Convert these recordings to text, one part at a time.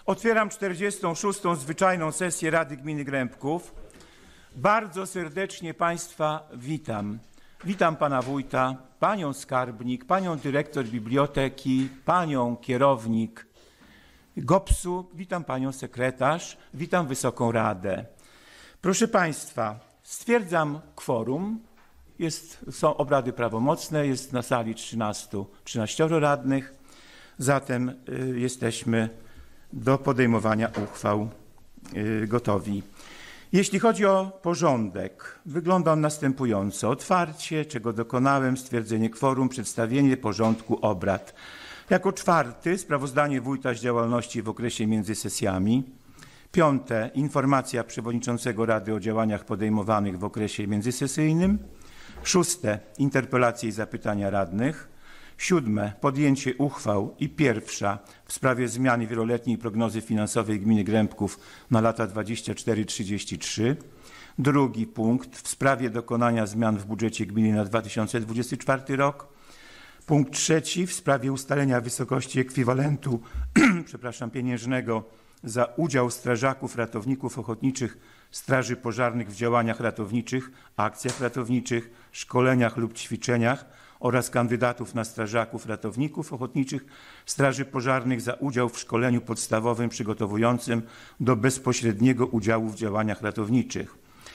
Otwieram 46. zwyczajną sesję Rady Gminy Grębków. Bardzo serdecznie Państwa witam. Witam Pana Wójta, Panią Skarbnik, Panią Dyrektor Biblioteki, Panią Kierownik GOPS-u, witam Panią Sekretarz, witam Wysoką Radę. Proszę Państwa, stwierdzam kworum. Są obrady prawomocne, jest na sali 13 radnych, zatem jesteśmy do podejmowania uchwał gotowi. Jeśli chodzi o porządek, wygląda on następująco. Otwarcie, czego dokonałem, stwierdzenie kworum, przedstawienie porządku obrad. Jako czwarty sprawozdanie wójta z działalności w okresie między sesjami. Piąte, informacja przewodniczącego Rady o działaniach podejmowanych w okresie międzysesyjnym. Szóste, interpelacje i zapytania radnych. Siódme, podjęcie uchwał i pierwsza w sprawie zmiany wieloletniej prognozy finansowej gminy Grębków na lata 24-33. Drugi punkt w sprawie dokonania zmian w budżecie gminy na 2024 rok. Punkt trzeci w sprawie ustalenia wysokości ekwiwalentu pieniężnego za udział strażaków, ratowników ochotniczych straży pożarnych w działaniach ratowniczych, akcjach ratowniczych, szkoleniach lub ćwiczeniach oraz kandydatów na strażaków, ratowników ochotniczych straży pożarnych za udział w szkoleniu podstawowym przygotowującym do bezpośredniego udziału w działaniach ratowniczych.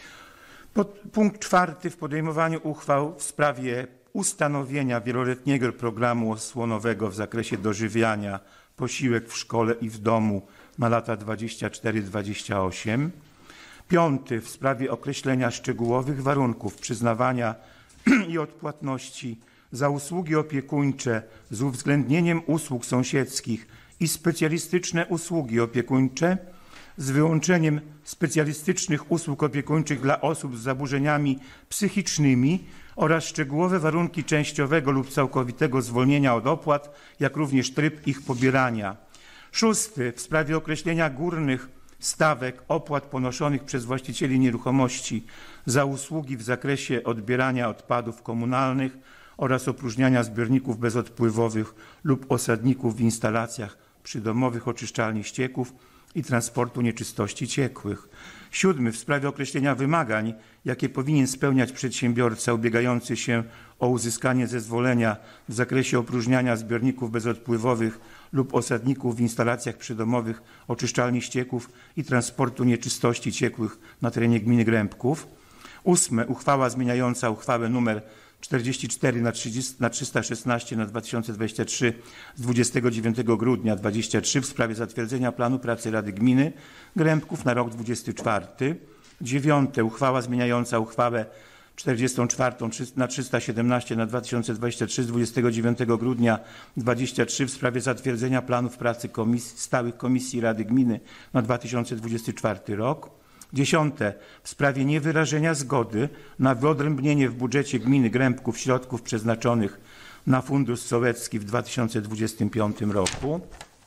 Punkt czwarty w podejmowaniu uchwał w sprawie ustanowienia wieloletniego programu osłonowego w zakresie dożywiania, posiłek w szkole i w domu na lata 24-28. Piąty w sprawie określenia szczegółowych warunków przyznawania i odpłatności za usługi opiekuńcze z uwzględnieniem usług sąsiedzkich i specjalistyczne usługi opiekuńcze z wyłączeniem specjalistycznych usług opiekuńczych dla osób z zaburzeniami psychicznymi oraz szczegółowe warunki częściowego lub całkowitego zwolnienia od opłat, jak również tryb ich pobierania. Szósty w sprawie określenia górnych stawek opłat ponoszonych przez właścicieli nieruchomości za usługi w zakresie odbierania odpadów komunalnych oraz opróżniania zbiorników bezodpływowych lub osadników w instalacjach przydomowych oczyszczalni ścieków i transportu nieczystości ciekłych. Siódmy w sprawie określenia wymagań, jakie powinien spełniać przedsiębiorca ubiegający się o uzyskanie zezwolenia w zakresie opróżniania zbiorników bezodpływowych lub osadników w instalacjach przydomowych oczyszczalni ścieków i transportu nieczystości ciekłych na terenie gminy Grębków. Ósme, uchwała zmieniająca uchwałę nr 44 na 316 na 2023 z 29 grudnia 2023 w sprawie zatwierdzenia planu pracy Rady Gminy Grębków na rok 2024. Dziewiąte, uchwała zmieniająca uchwałę 44 na 317 na 2023 z 29 grudnia 2023 w sprawie zatwierdzenia planów pracy stałych komisji Rady Gminy na 2024 rok. Dziesiąte, w sprawie niewyrażenia zgody na wyodrębnienie w budżecie gminy Grębków środków przeznaczonych na fundusz sołecki w 2025 roku.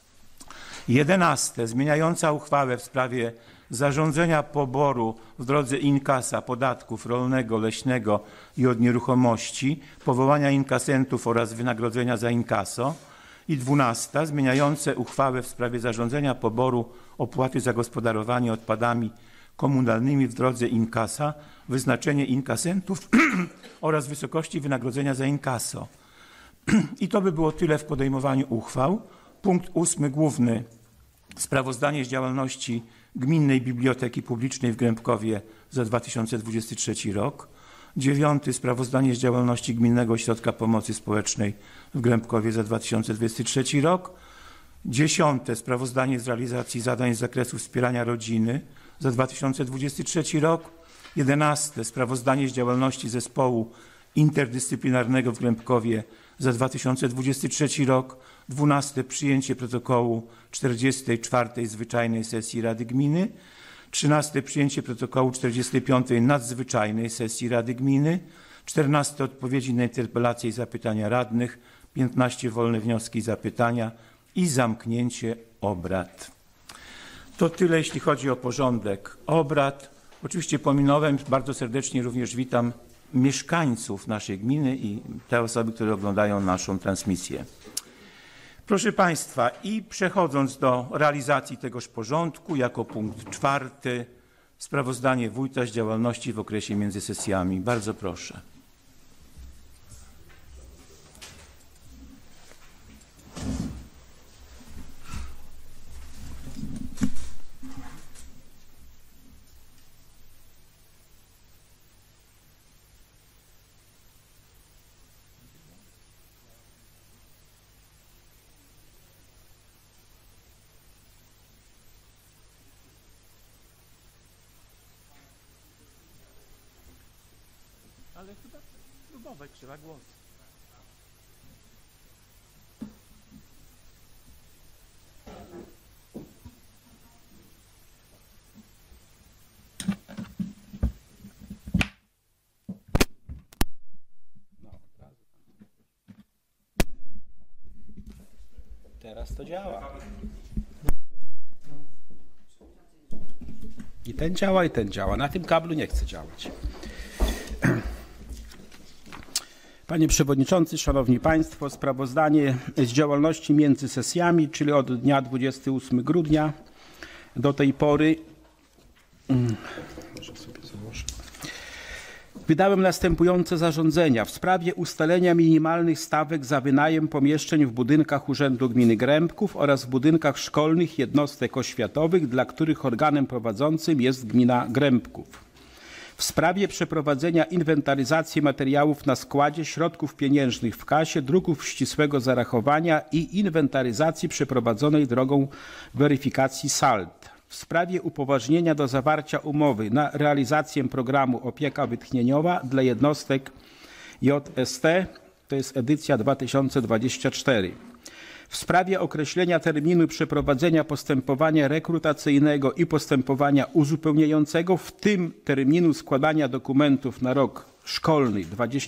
11. Zmieniająca uchwałę w sprawie zarządzenia poboru w drodze inkasa podatków rolnego, leśnego i od nieruchomości, powołania inkasentów oraz wynagrodzenia za inkaso. I 12. Zmieniające uchwałę w sprawie zarządzenia poboru opłaty za gospodarowanie odpadami komunalnymi w drodze inkasa, wyznaczenie inkasentów oraz wysokości wynagrodzenia za inkaso. I to by było tyle w podejmowaniu uchwał. Punkt 8 główny. Sprawozdanie z działalności Gminnej Biblioteki Publicznej w Grębkowie za 2023 rok. 9. Sprawozdanie z działalności Gminnego Ośrodka Pomocy Społecznej w Grębkowie za 2023 rok. 10. Sprawozdanie z realizacji zadań z zakresu wspierania rodziny za 2023 rok. 11. Sprawozdanie z działalności zespołu interdyscyplinarnego w Grębkowie za 2023 rok. 12. Przyjęcie protokołu 44. zwyczajnej sesji Rady Gminy. 13. Przyjęcie protokołu 45. nadzwyczajnej sesji Rady Gminy. 14. Odpowiedzi na interpelacje i zapytania radnych. 15. Wolne wnioski i zapytania i zamknięcie obrad. To tyle, jeśli chodzi o porządek obrad. Oczywiście pominąłem, bardzo serdecznie również witam mieszkańców naszej gminy i te osoby, które oglądają naszą transmisję. Proszę Państwa, i przechodząc do realizacji tegoż porządku, jako punkt 4, sprawozdanie wójta z działalności w okresie między sesjami. Bardzo proszę. Ale chyba próbować trzeba głos. Teraz to działa. I ten działa, i ten działa. Na tym kablu nie chce działać. Panie Przewodniczący, Szanowni Państwo, sprawozdanie z działalności między sesjami, czyli od dnia 28 grudnia do tej pory. Może sobie założę. Wydałem następujące zarządzenia w sprawie ustalenia minimalnych stawek za wynajem pomieszczeń w budynkach Urzędu Gminy Grębków oraz w budynkach szkolnych jednostek oświatowych, dla których organem prowadzącym jest Gmina Grębków. W sprawie przeprowadzenia inwentaryzacji materiałów na składzie, środków pieniężnych w kasie, druków ścisłego zarachowania i inwentaryzacji przeprowadzonej drogą weryfikacji SALT. W sprawie upoważnienia do zawarcia umowy na realizację programu Opieka Wytchnieniowa dla jednostek JST, to jest edycja 2024. W sprawie określenia terminu przeprowadzenia postępowania rekrutacyjnego i postępowania uzupełniającego, w tym terminu składania dokumentów na rok szkolny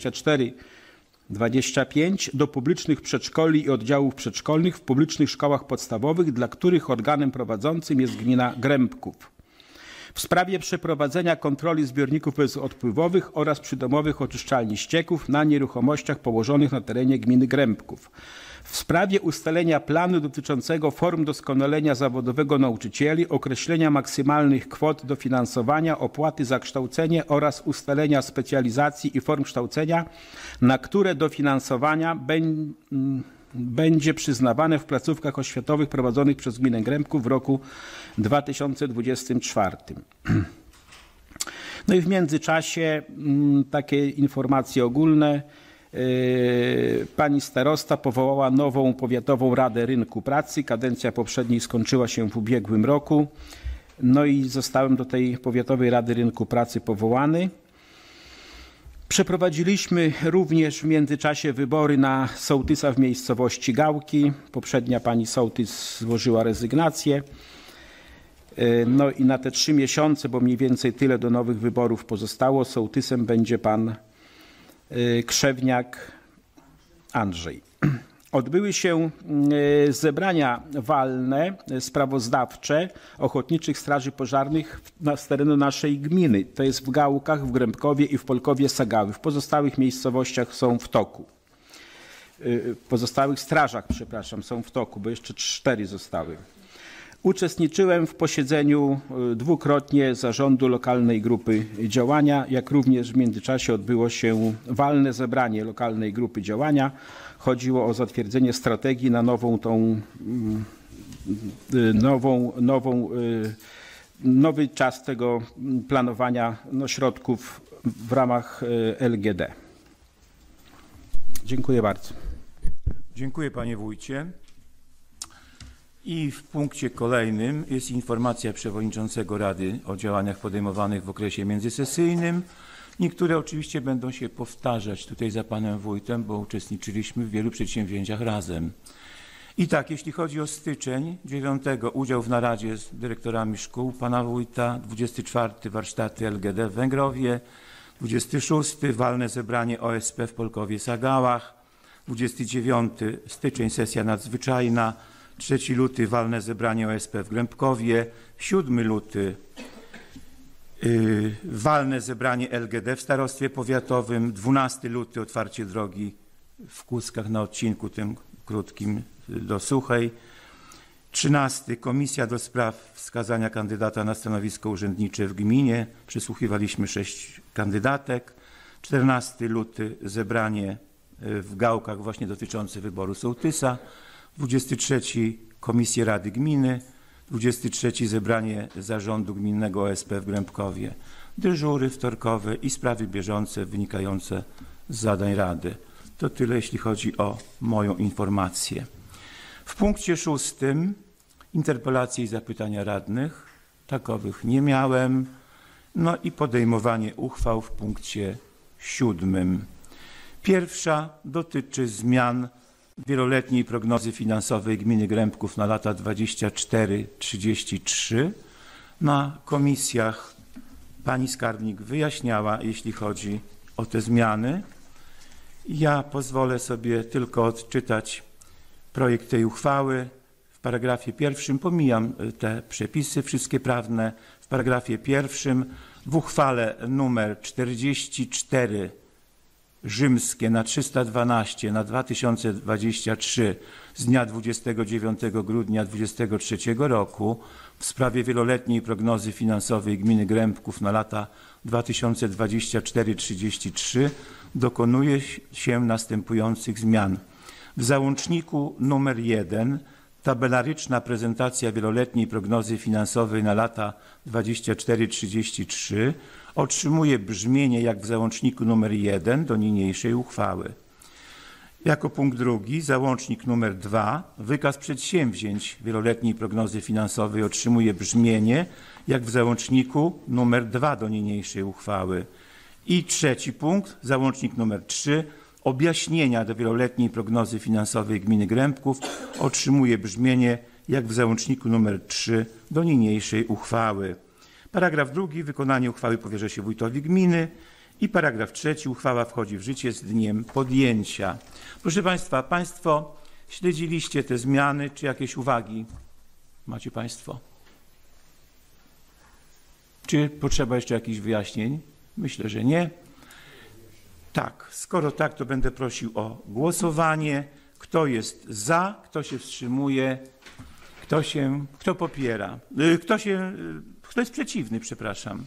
24-25 do publicznych przedszkoli i oddziałów przedszkolnych w publicznych szkołach podstawowych, dla których organem prowadzącym jest Gmina Grębków. W sprawie przeprowadzenia kontroli zbiorników bezodpływowych oraz przydomowych oczyszczalni ścieków na nieruchomościach położonych na terenie Gminy Grębków. W sprawie ustalenia planu dotyczącego form doskonalenia zawodowego nauczycieli, określenia maksymalnych kwot dofinansowania, opłaty za kształcenie oraz ustalenia specjalizacji i form kształcenia, na które dofinansowania będzie przyznawane w placówkach oświatowych prowadzonych przez Gminę Grębków w roku 2024. No i w międzyczasie takie informacje ogólne. Pani starosta powołała nową powiatową Radę Rynku Pracy. Kadencja poprzedniej skończyła się w ubiegłym roku. No i zostałem do tej powiatowej Rady Rynku Pracy powołany. Przeprowadziliśmy również w międzyczasie wybory na sołtysa w miejscowości Gałki. Poprzednia pani sołtys złożyła rezygnację. No i na te 3 miesiące, bo mniej więcej tyle do nowych wyborów pozostało, sołtysem będzie pan Krzewniak Andrzej. Odbyły się zebrania walne, sprawozdawcze Ochotniczych Straży Pożarnych z terenu naszej gminy. To jest w Gałkach, w Grębkowie i w Polkowie Sagały. W pozostałych miejscowościach są w toku. W pozostałych strażach, przepraszam, są w toku, bo jeszcze 4 zostały. Uczestniczyłem w posiedzeniu dwukrotnie zarządu lokalnej grupy działania, jak również w międzyczasie odbyło się walne zebranie lokalnej grupy działania. Chodziło o zatwierdzenie strategii na nowy czas tego planowania środków w ramach LGD. Dziękuję bardzo. Dziękuję panie wójcie. I w punkcie kolejnym jest informacja przewodniczącego Rady o działaniach podejmowanych w okresie międzysesyjnym. Niektóre oczywiście będą się powtarzać tutaj za panem wójtem, bo uczestniczyliśmy w wielu przedsięwzięciach razem. I tak, jeśli chodzi o styczeń 9, udział w naradzie z dyrektorami szkół pana wójta, 24 warsztaty LGD w Węgrowie, 26 walne zebranie OSP w Polkowie Sagałach, 29 styczeń sesja nadzwyczajna, 3 luty walne zebranie OSP w Grębkowie, 7 luty walne zebranie LGD w starostwie powiatowym, 12 luty otwarcie drogi w Kuskach na odcinku tym krótkim do Suchej. 13. Komisja do spraw wskazania kandydata na stanowisko urzędnicze w gminie. Przysłuchiwaliśmy 6 kandydatek. 14 luty zebranie w Gałkach właśnie dotyczące wyboru sołtysa. 23 Komisje Rady Gminy. 23 zebranie zarządu gminnego OSP w Grębkowie. Dyżury wtorkowe i sprawy bieżące wynikające z zadań Rady. To tyle, jeśli chodzi o moją informację. W punkcie 6 interpelacje i zapytania radnych. Takowych nie miałem. No i podejmowanie uchwał w punkcie 7. Pierwsza dotyczy zmian wieloletniej prognozy finansowej gminy Grębków na lata 24-33. Na komisjach pani skarbnik wyjaśniała, jeśli chodzi o te zmiany. Ja pozwolę sobie tylko odczytać projekt tej uchwały. W paragrafie 1 pomijam te przepisy wszystkie prawne. W paragrafie 1 w uchwale numer 44 rzymskie na 312 na 2023 z dnia 29 grudnia 2023 roku w sprawie wieloletniej prognozy finansowej gminy Grębków na lata 2024-33 dokonuje się następujących zmian. W załączniku numer 1 tabelaryczna prezentacja wieloletniej prognozy finansowej na lata 24-33 otrzymuje brzmienie jak w załączniku numer 1 do niniejszej uchwały. Jako punkt 2 załącznik numer 2 wykaz przedsięwzięć wieloletniej prognozy finansowej otrzymuje brzmienie jak w załączniku numer 2 do niniejszej uchwały. I 3 punkt załącznik numer 3 objaśnienia do wieloletniej prognozy finansowej gminy Grębków otrzymuje brzmienie jak w załączniku numer 3 do niniejszej uchwały. Paragraf 2. Wykonanie uchwały powierza się wójtowi gminy. I paragraf 3. Uchwała wchodzi w życie z dniem podjęcia. Proszę Państwa, Państwo śledziliście te zmiany. Czy jakieś uwagi macie Państwo? Czy potrzeba jeszcze jakichś wyjaśnień? Myślę, że nie. Tak, skoro tak, to będę prosił o głosowanie. Kto jest za, kto się wstrzymuje, kto popiera, kto jest przeciwny, przepraszam.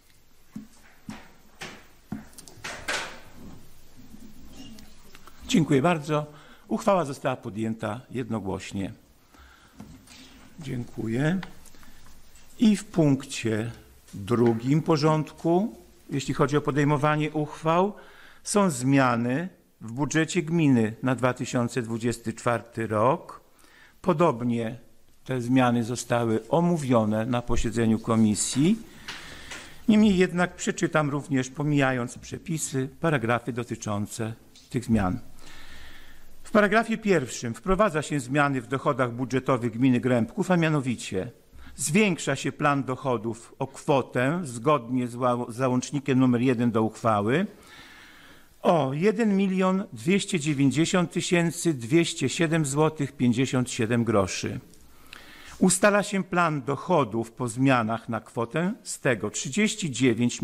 Dziękuję bardzo. Uchwała została podjęta jednogłośnie. Dziękuję. I w punkcie 2 porządku, jeśli chodzi o podejmowanie uchwał, są zmiany w budżecie gminy na 2024 rok. Podobnie te zmiany zostały omówione na posiedzeniu komisji. Niemniej jednak przeczytam również, pomijając przepisy, paragrafy dotyczące tych zmian. W paragrafie 1 wprowadza się zmiany w dochodach budżetowych gminy Grębków, a mianowicie zwiększa się plan dochodów o kwotę zgodnie z załącznikiem nr 1 do uchwały o 1 290 207 zł 57 groszy. Ustala się plan dochodów po zmianach na kwotę z tego 39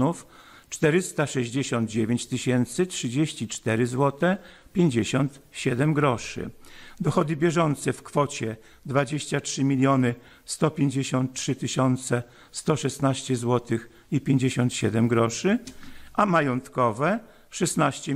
469 034 zł 57 groszy. Dochody bieżące w kwocie 23 153 116 zł i 57 groszy, a majątkowe 16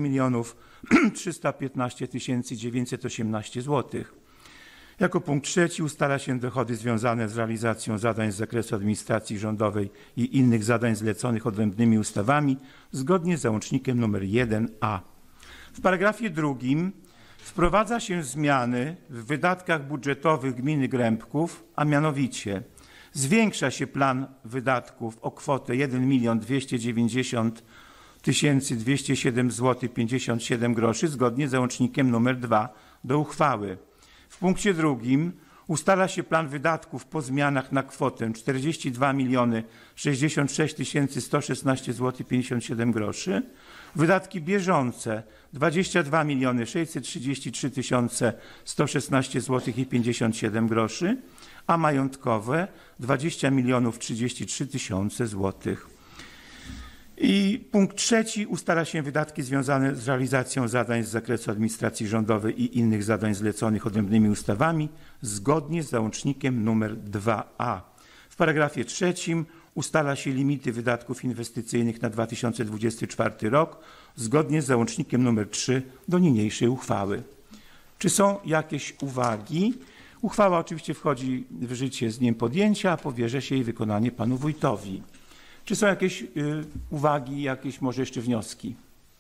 315 918 zł. Jako punkt 3 ustala się dochody związane z realizacją zadań z zakresu administracji rządowej i innych zadań zleconych odrębnymi ustawami zgodnie z załącznikiem nr 1a. W paragrafie 2 wprowadza się zmiany w wydatkach budżetowych gminy Grębków, a mianowicie zwiększa się plan wydatków o kwotę 1 290 207 zł 57 groszy zgodnie z załącznikiem nr 2 do uchwały. W punkcie 2 ustala się plan wydatków po zmianach na kwotę 42 066 116 zł 57 groszy, wydatki bieżące 22 633 116 zł i 57 groszy, a majątkowe 20 033 000 zł. I punkt trzeci, ustala się wydatki związane z realizacją zadań z zakresu administracji rządowej i innych zadań zleconych odrębnymi ustawami zgodnie z załącznikiem nr 2a. W paragrafie trzecim ustala się limity wydatków inwestycyjnych na 2024 rok zgodnie z załącznikiem nr 3 do niniejszej uchwały. Czy są jakieś uwagi? Uchwała oczywiście wchodzi w życie z dniem podjęcia, a powierza się jej wykonanie panu wójtowi. Czy są jakieś uwagi, jakieś może jeszcze wnioski?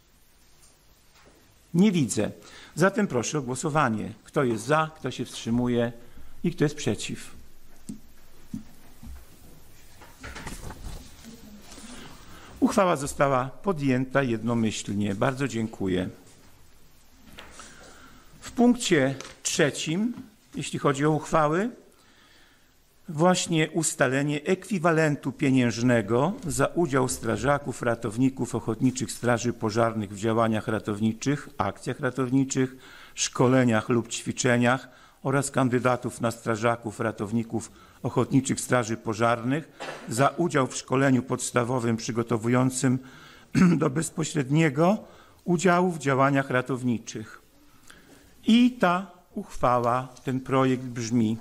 Nie widzę. Zatem proszę o głosowanie. Kto jest za, kto się wstrzymuje i kto jest przeciw? Uchwała została podjęta jednomyślnie. Bardzo dziękuję. W punkcie trzecim, jeśli chodzi o uchwały, właśnie ustalenie ekwiwalentu pieniężnego za udział strażaków, ratowników, ochotniczych straży pożarnych w działaniach ratowniczych, akcjach ratowniczych, szkoleniach lub ćwiczeniach oraz kandydatów na strażaków, ratowników, ochotniczych straży pożarnych za udział w szkoleniu podstawowym przygotowującym do bezpośredniego udziału w działaniach ratowniczych. I ta uchwała, ten projekt brzmi: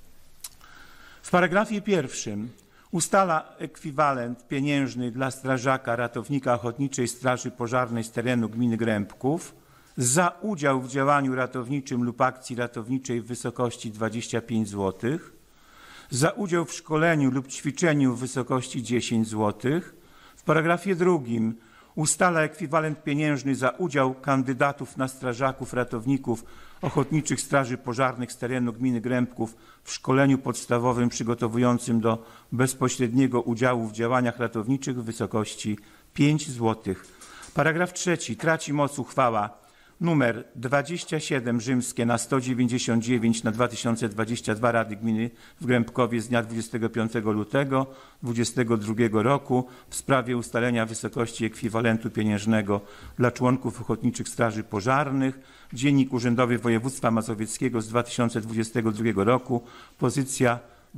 w paragrafie pierwszym ustala ekwiwalent pieniężny dla strażaka, ratownika Ochotniczej Straży Pożarnej z terenu gminy Grębków za udział w działaniu ratowniczym lub akcji ratowniczej w wysokości 25 zł, za udział w szkoleniu lub ćwiczeniu w wysokości 10 zł. W paragrafie drugim ustala ekwiwalent pieniężny za udział kandydatów na strażaków, ratowników Ochotniczych Straży Pożarnych z terenu gminy Grębków w szkoleniu podstawowym przygotowującym do bezpośredniego udziału w działaniach ratowniczych w wysokości 5 zł. Paragraf trzeci. Traci moc uchwała numer 27 rzymskie na 199 na 2022 Rady Gminy w Grębkowie z dnia 25 lutego 2022 roku w sprawie ustalenia wysokości ekwiwalentu pieniężnego dla członków Ochotniczych Straży Pożarnych. Dziennik Urzędowy Województwa Mazowieckiego z 2022 roku, pozycja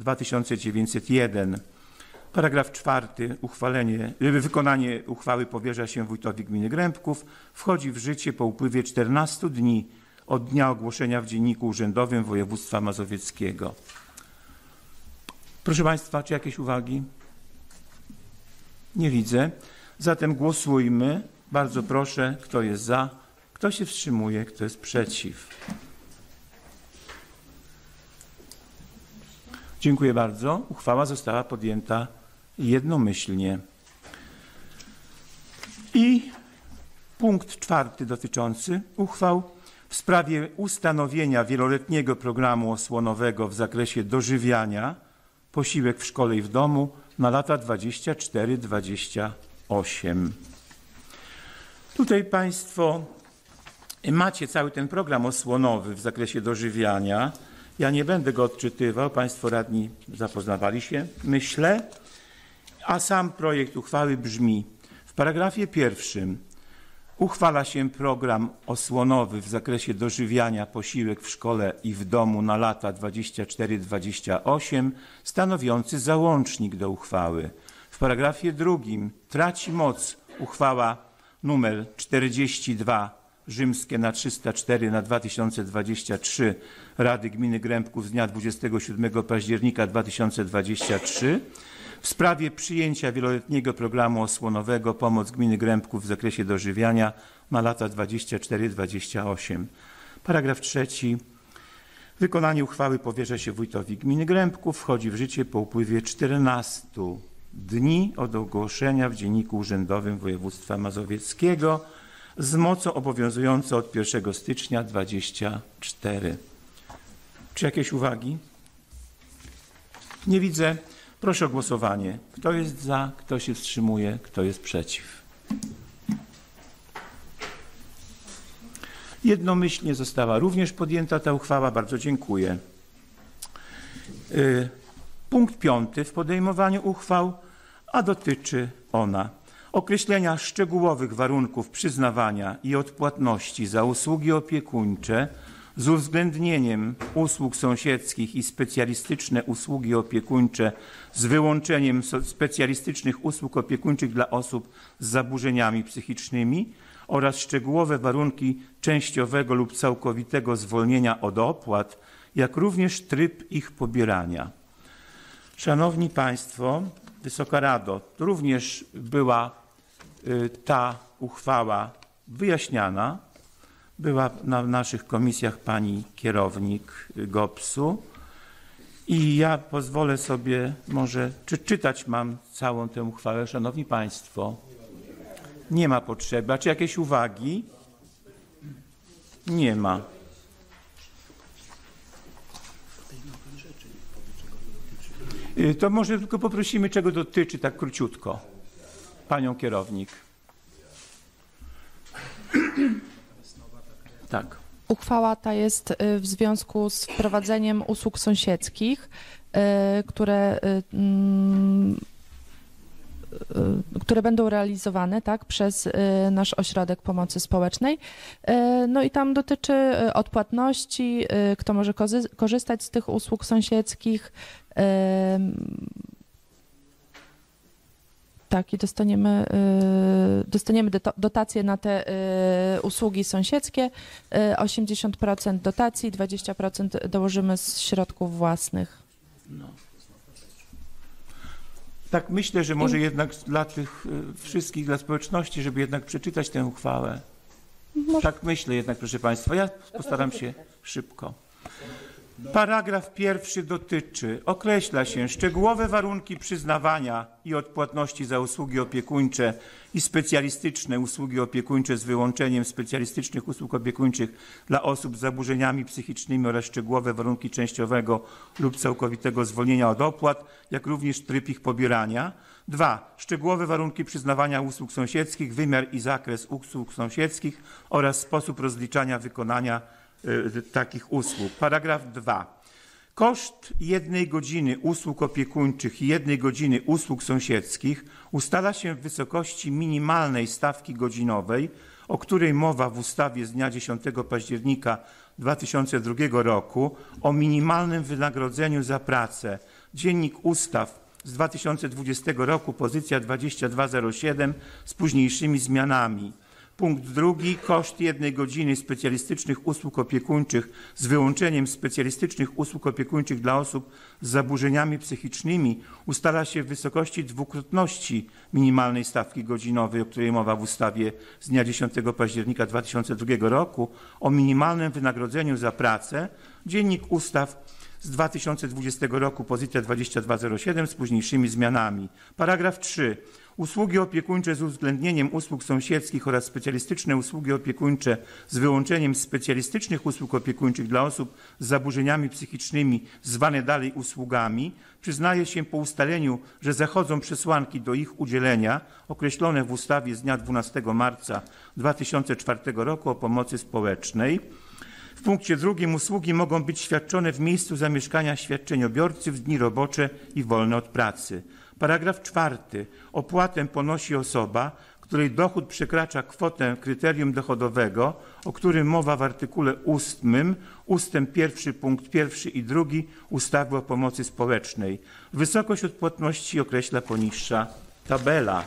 2901. Paragraf czwarty. Wykonanie uchwały powierza się wójtowi gminy Grębków. Wchodzi w życie po upływie 14 dni od dnia ogłoszenia w Dzienniku Urzędowym Województwa Mazowieckiego. Proszę Państwa, czy jakieś uwagi? Nie widzę. Zatem głosujmy. Bardzo proszę, kto jest za, kto się wstrzymuje, kto jest przeciw. Dziękuję bardzo. Uchwała została podjęta jednomyślnie. I punkt czwarty dotyczący uchwał w sprawie ustanowienia wieloletniego programu osłonowego w zakresie dożywiania, posiłek w szkole i w domu na lata 24-28. Tutaj Państwo macie cały ten program osłonowy w zakresie dożywiania. Ja nie będę go odczytywał, Państwo radni zapoznawali się, myślę, a sam projekt uchwały brzmi: w paragrafie pierwszym uchwala się program osłonowy w zakresie dożywiania, posiłek w szkole i w domu na lata 24-28, stanowiący załącznik do uchwały. W paragrafie drugim traci moc uchwała numer 42 rzymskie na 304 na 2023 Rady Gminy Grębków z dnia 27 października 2023 w sprawie przyjęcia wieloletniego programu osłonowego pomoc gminy Grębków w zakresie dożywiania na lata 24-28. Paragraf trzeci. Wykonanie uchwały powierza się wójtowi gminy Grębków. Wchodzi w życie po upływie 14 dni od ogłoszenia w Dzienniku Urzędowym Województwa Mazowieckiego z mocą obowiązującą od 1 stycznia 2024. Czy jakieś uwagi? Nie widzę. Proszę o głosowanie. Kto jest za, kto się wstrzymuje, kto jest przeciw? Jednomyślnie została również podjęta ta uchwała. Bardzo dziękuję. Punkt piąty w podejmowaniu uchwał, a dotyczy ona określenia szczegółowych warunków przyznawania i odpłatności za usługi opiekuńcze z uwzględnieniem usług sąsiedzkich i specjalistyczne usługi opiekuńcze z wyłączeniem specjalistycznych usług opiekuńczych dla osób z zaburzeniami psychicznymi oraz szczegółowe warunki częściowego lub całkowitego zwolnienia od opłat, jak również tryb ich pobierania. Szanowni Państwo, Wysoka Rado, również była ta uchwała wyjaśniana. Była na naszych komisjach pani kierownik GOPS-u i ja pozwolę sobie może, czy czytać mam całą tę uchwałę, Szanowni Państwo? Nie ma potrzeby. A czy jakieś uwagi? Nie ma. To może tylko poprosimy, czego dotyczy, tak króciutko. Panią kierownik. Tak. Uchwała ta jest w związku z wprowadzeniem usług sąsiedzkich, które będą realizowane, tak, przez nasz ośrodek pomocy społecznej. No i tam dotyczy odpłatności, kto może korzystać z tych usług sąsiedzkich. Tak, i dostaniemy dotacje na te usługi sąsiedzkie. 80% dotacji, 20% dołożymy z środków własnych. No. Tak myślę, że może jednak dla tych wszystkich, dla społeczności, żeby jednak przeczytać tę uchwałę. Może. Tak myślę jednak, proszę Państwa. Ja postaram się szybko. Paragraf 1 określa się szczegółowe warunki przyznawania i odpłatności za usługi opiekuńcze i specjalistyczne usługi opiekuńcze z wyłączeniem specjalistycznych usług opiekuńczych dla osób z zaburzeniami psychicznymi oraz szczegółowe warunki częściowego lub całkowitego zwolnienia od opłat, jak również tryb ich pobierania. 2. Szczegółowe warunki przyznawania usług sąsiedzkich, wymiar i zakres usług sąsiedzkich oraz sposób rozliczania wykonania takich usług. Paragraf 2. Koszt 1 godziny usług opiekuńczych i 1 godziny usług sąsiedzkich ustala się w wysokości minimalnej stawki godzinowej, o której mowa w ustawie z dnia 10 października 2002 roku o minimalnym wynagrodzeniu za pracę. Dziennik Ustaw z 2020 roku, pozycja 2207 z późniejszymi zmianami. Punkt 2. Koszt 1 godziny specjalistycznych usług opiekuńczych z wyłączeniem specjalistycznych usług opiekuńczych dla osób z zaburzeniami psychicznymi ustala się w wysokości dwukrotności minimalnej stawki godzinowej, o której mowa w ustawie z dnia 10 października 2002 roku o minimalnym wynagrodzeniu za pracę. Dziennik Ustaw z 2020 roku, pozycja 2207 z późniejszymi zmianami. Paragraf 3. Usługi opiekuńcze z uwzględnieniem usług sąsiedzkich oraz specjalistyczne usługi opiekuńcze z wyłączeniem specjalistycznych usług opiekuńczych dla osób z zaburzeniami psychicznymi, zwane dalej usługami, przyznaje się po ustaleniu, że zachodzą przesłanki do ich udzielenia, określone w ustawie z dnia 12 marca 2004 roku o pomocy społecznej. W punkcie 2. usługi mogą być świadczone w miejscu zamieszkania świadczeniobiorcy w dni robocze i wolne od pracy. Paragraf 4. Opłatę ponosi osoba, której dochód przekracza kwotę kryterium dochodowego, o którym mowa w artykule 8 ustęp 1 punkt 1 i 2 ustawy o pomocy społecznej. Wysokość odpłatności określa poniższa tabela.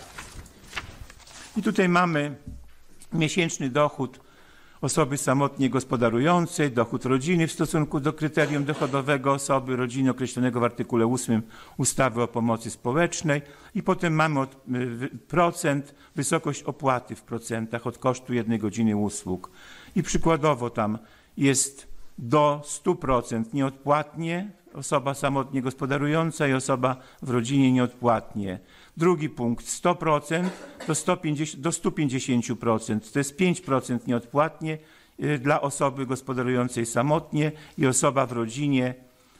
I tutaj mamy miesięczny dochód osoby samotnie gospodarującej, dochód rodziny w stosunku do kryterium dochodowego osoby, rodziny określonego w artykule 8 ustawy o pomocy społecznej i potem mamy procent, wysokość opłaty w procentach od kosztu 1 godziny usług. I przykładowo tam jest do 100% nieodpłatnie, osoba samotnie gospodarująca i osoba w rodzinie nieodpłatnie. Drugi punkt 100% do 150%, to jest 5% nieodpłatnie dla osoby gospodarującej samotnie i osoba w rodzinie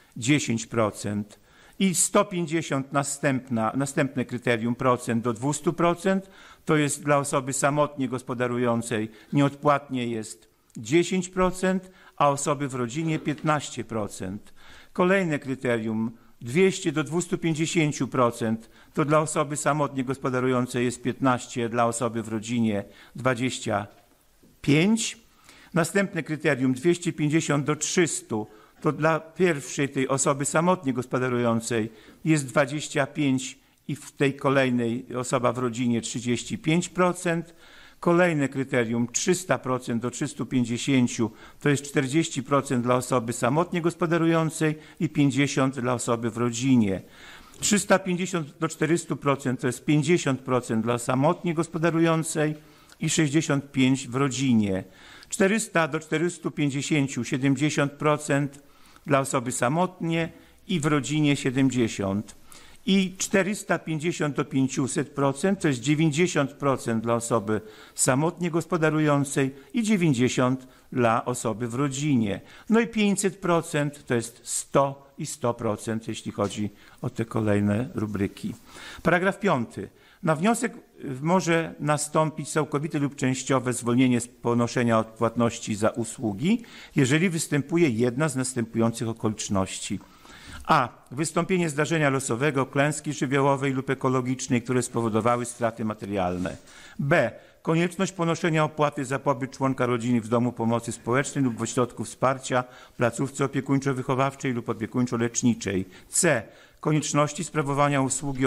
10%. I 150 następne kryterium procent do 200%, to jest dla osoby samotnie gospodarującej nieodpłatnie jest 10%, a osoby w rodzinie 15%. Kolejne kryterium 200 do 250% to dla osoby samotnie gospodarującej jest 15%, dla osoby w rodzinie 25%. Następne kryterium 250 do 300 to dla pierwszej tej osoby samotnie gospodarującej jest 25 i w tej kolejnej osoba w rodzinie 35%. Kolejne kryterium 300% do 350 to jest 40% dla osoby samotnie gospodarującej i 50% dla osoby w rodzinie. 350 do 400% to jest 50% dla samotnie gospodarującej i 65% w rodzinie. 400 do 450 70% dla osoby samotnie i w rodzinie 70%. I 450 do 500% to jest 90% dla osoby samotnie gospodarującej i 90% dla osoby w rodzinie. No i 500% to jest 100 i 100%, jeśli chodzi o te kolejne rubryki. Paragraf 5. Na wniosek może nastąpić całkowite lub częściowe zwolnienie z ponoszenia odpłatności za usługi, jeżeli występuje jedna z następujących okoliczności. A. Wystąpienie zdarzenia losowego, klęski żywiołowej lub ekologicznej, które spowodowały straty materialne. B. Konieczność ponoszenia opłaty za pobyt członka rodziny w domu pomocy społecznej lub w ośrodku wsparcia, placówce opiekuńczo-wychowawczej lub opiekuńczo-leczniczej. C. Konieczności sprawowania usług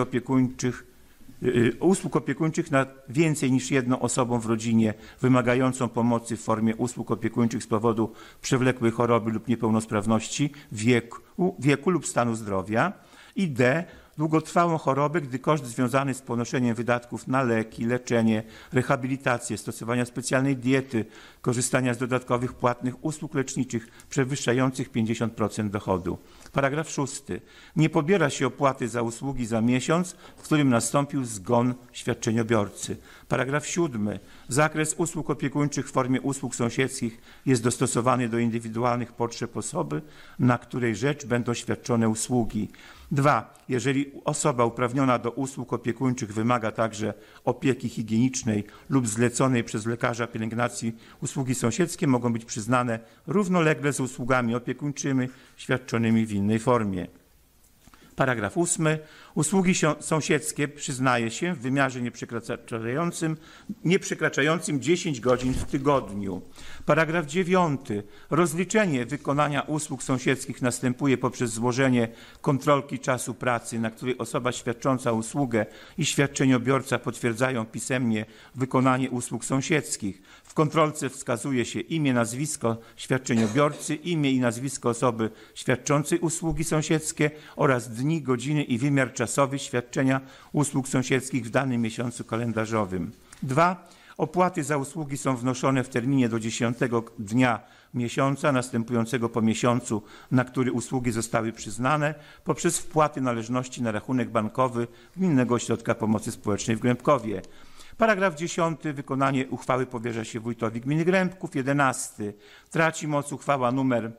opiekuńczych nad więcej niż jedną osobą w rodzinie wymagającą pomocy w formie usług opiekuńczych z powodu przewlekłej choroby lub niepełnosprawności, wieku lub stanu zdrowia. I D. Długotrwałą chorobę, gdy koszt związany z ponoszeniem wydatków na leki, leczenie, rehabilitację, stosowania specjalnej diety, korzystania z dodatkowych płatnych usług leczniczych przewyższających 50% dochodu. Paragraf 6. Nie pobiera się opłaty za usługi za miesiąc, w którym nastąpił zgon świadczeniobiorcy. Paragraf 7. Zakres usług opiekuńczych w formie usług sąsiedzkich jest dostosowany do indywidualnych potrzeb osoby, na której rzecz będą świadczone usługi. 2. Jeżeli osoba uprawniona do usług opiekuńczych wymaga także opieki higienicznej lub zleconej przez lekarza pielęgnacji, usługi sąsiedzkie mogą być przyznane równolegle z usługami opiekuńczymi świadczonymi w innej formie. Paragraf 8. Usługi sąsiedzkie przyznaje się w wymiarze nieprzekraczającym 10 godzin w tygodniu. Paragraf 9. Rozliczenie wykonania usług sąsiedzkich następuje poprzez złożenie kontrolki czasu pracy, na której osoba świadcząca usługę i świadczeniobiorca potwierdzają pisemnie wykonanie usług sąsiedzkich. W kontrolce wskazuje się imię, nazwisko świadczeniobiorcy, imię i nazwisko osoby świadczącej usługi sąsiedzkie oraz dni, godziny i wymiar czasowy świadczenia usług sąsiedzkich w danym miesiącu kalendarzowym. 2. Opłaty za usługi są wnoszone w terminie do 10 dnia miesiąca następującego po miesiącu, na który usługi zostały przyznane, poprzez wpłaty należności na rachunek bankowy Gminnego Ośrodka Pomocy Społecznej w Grębkowie. Paragraf 10. Wykonanie uchwały powierza się wójtowi gminy Grębków. 11. Traci moc uchwała nr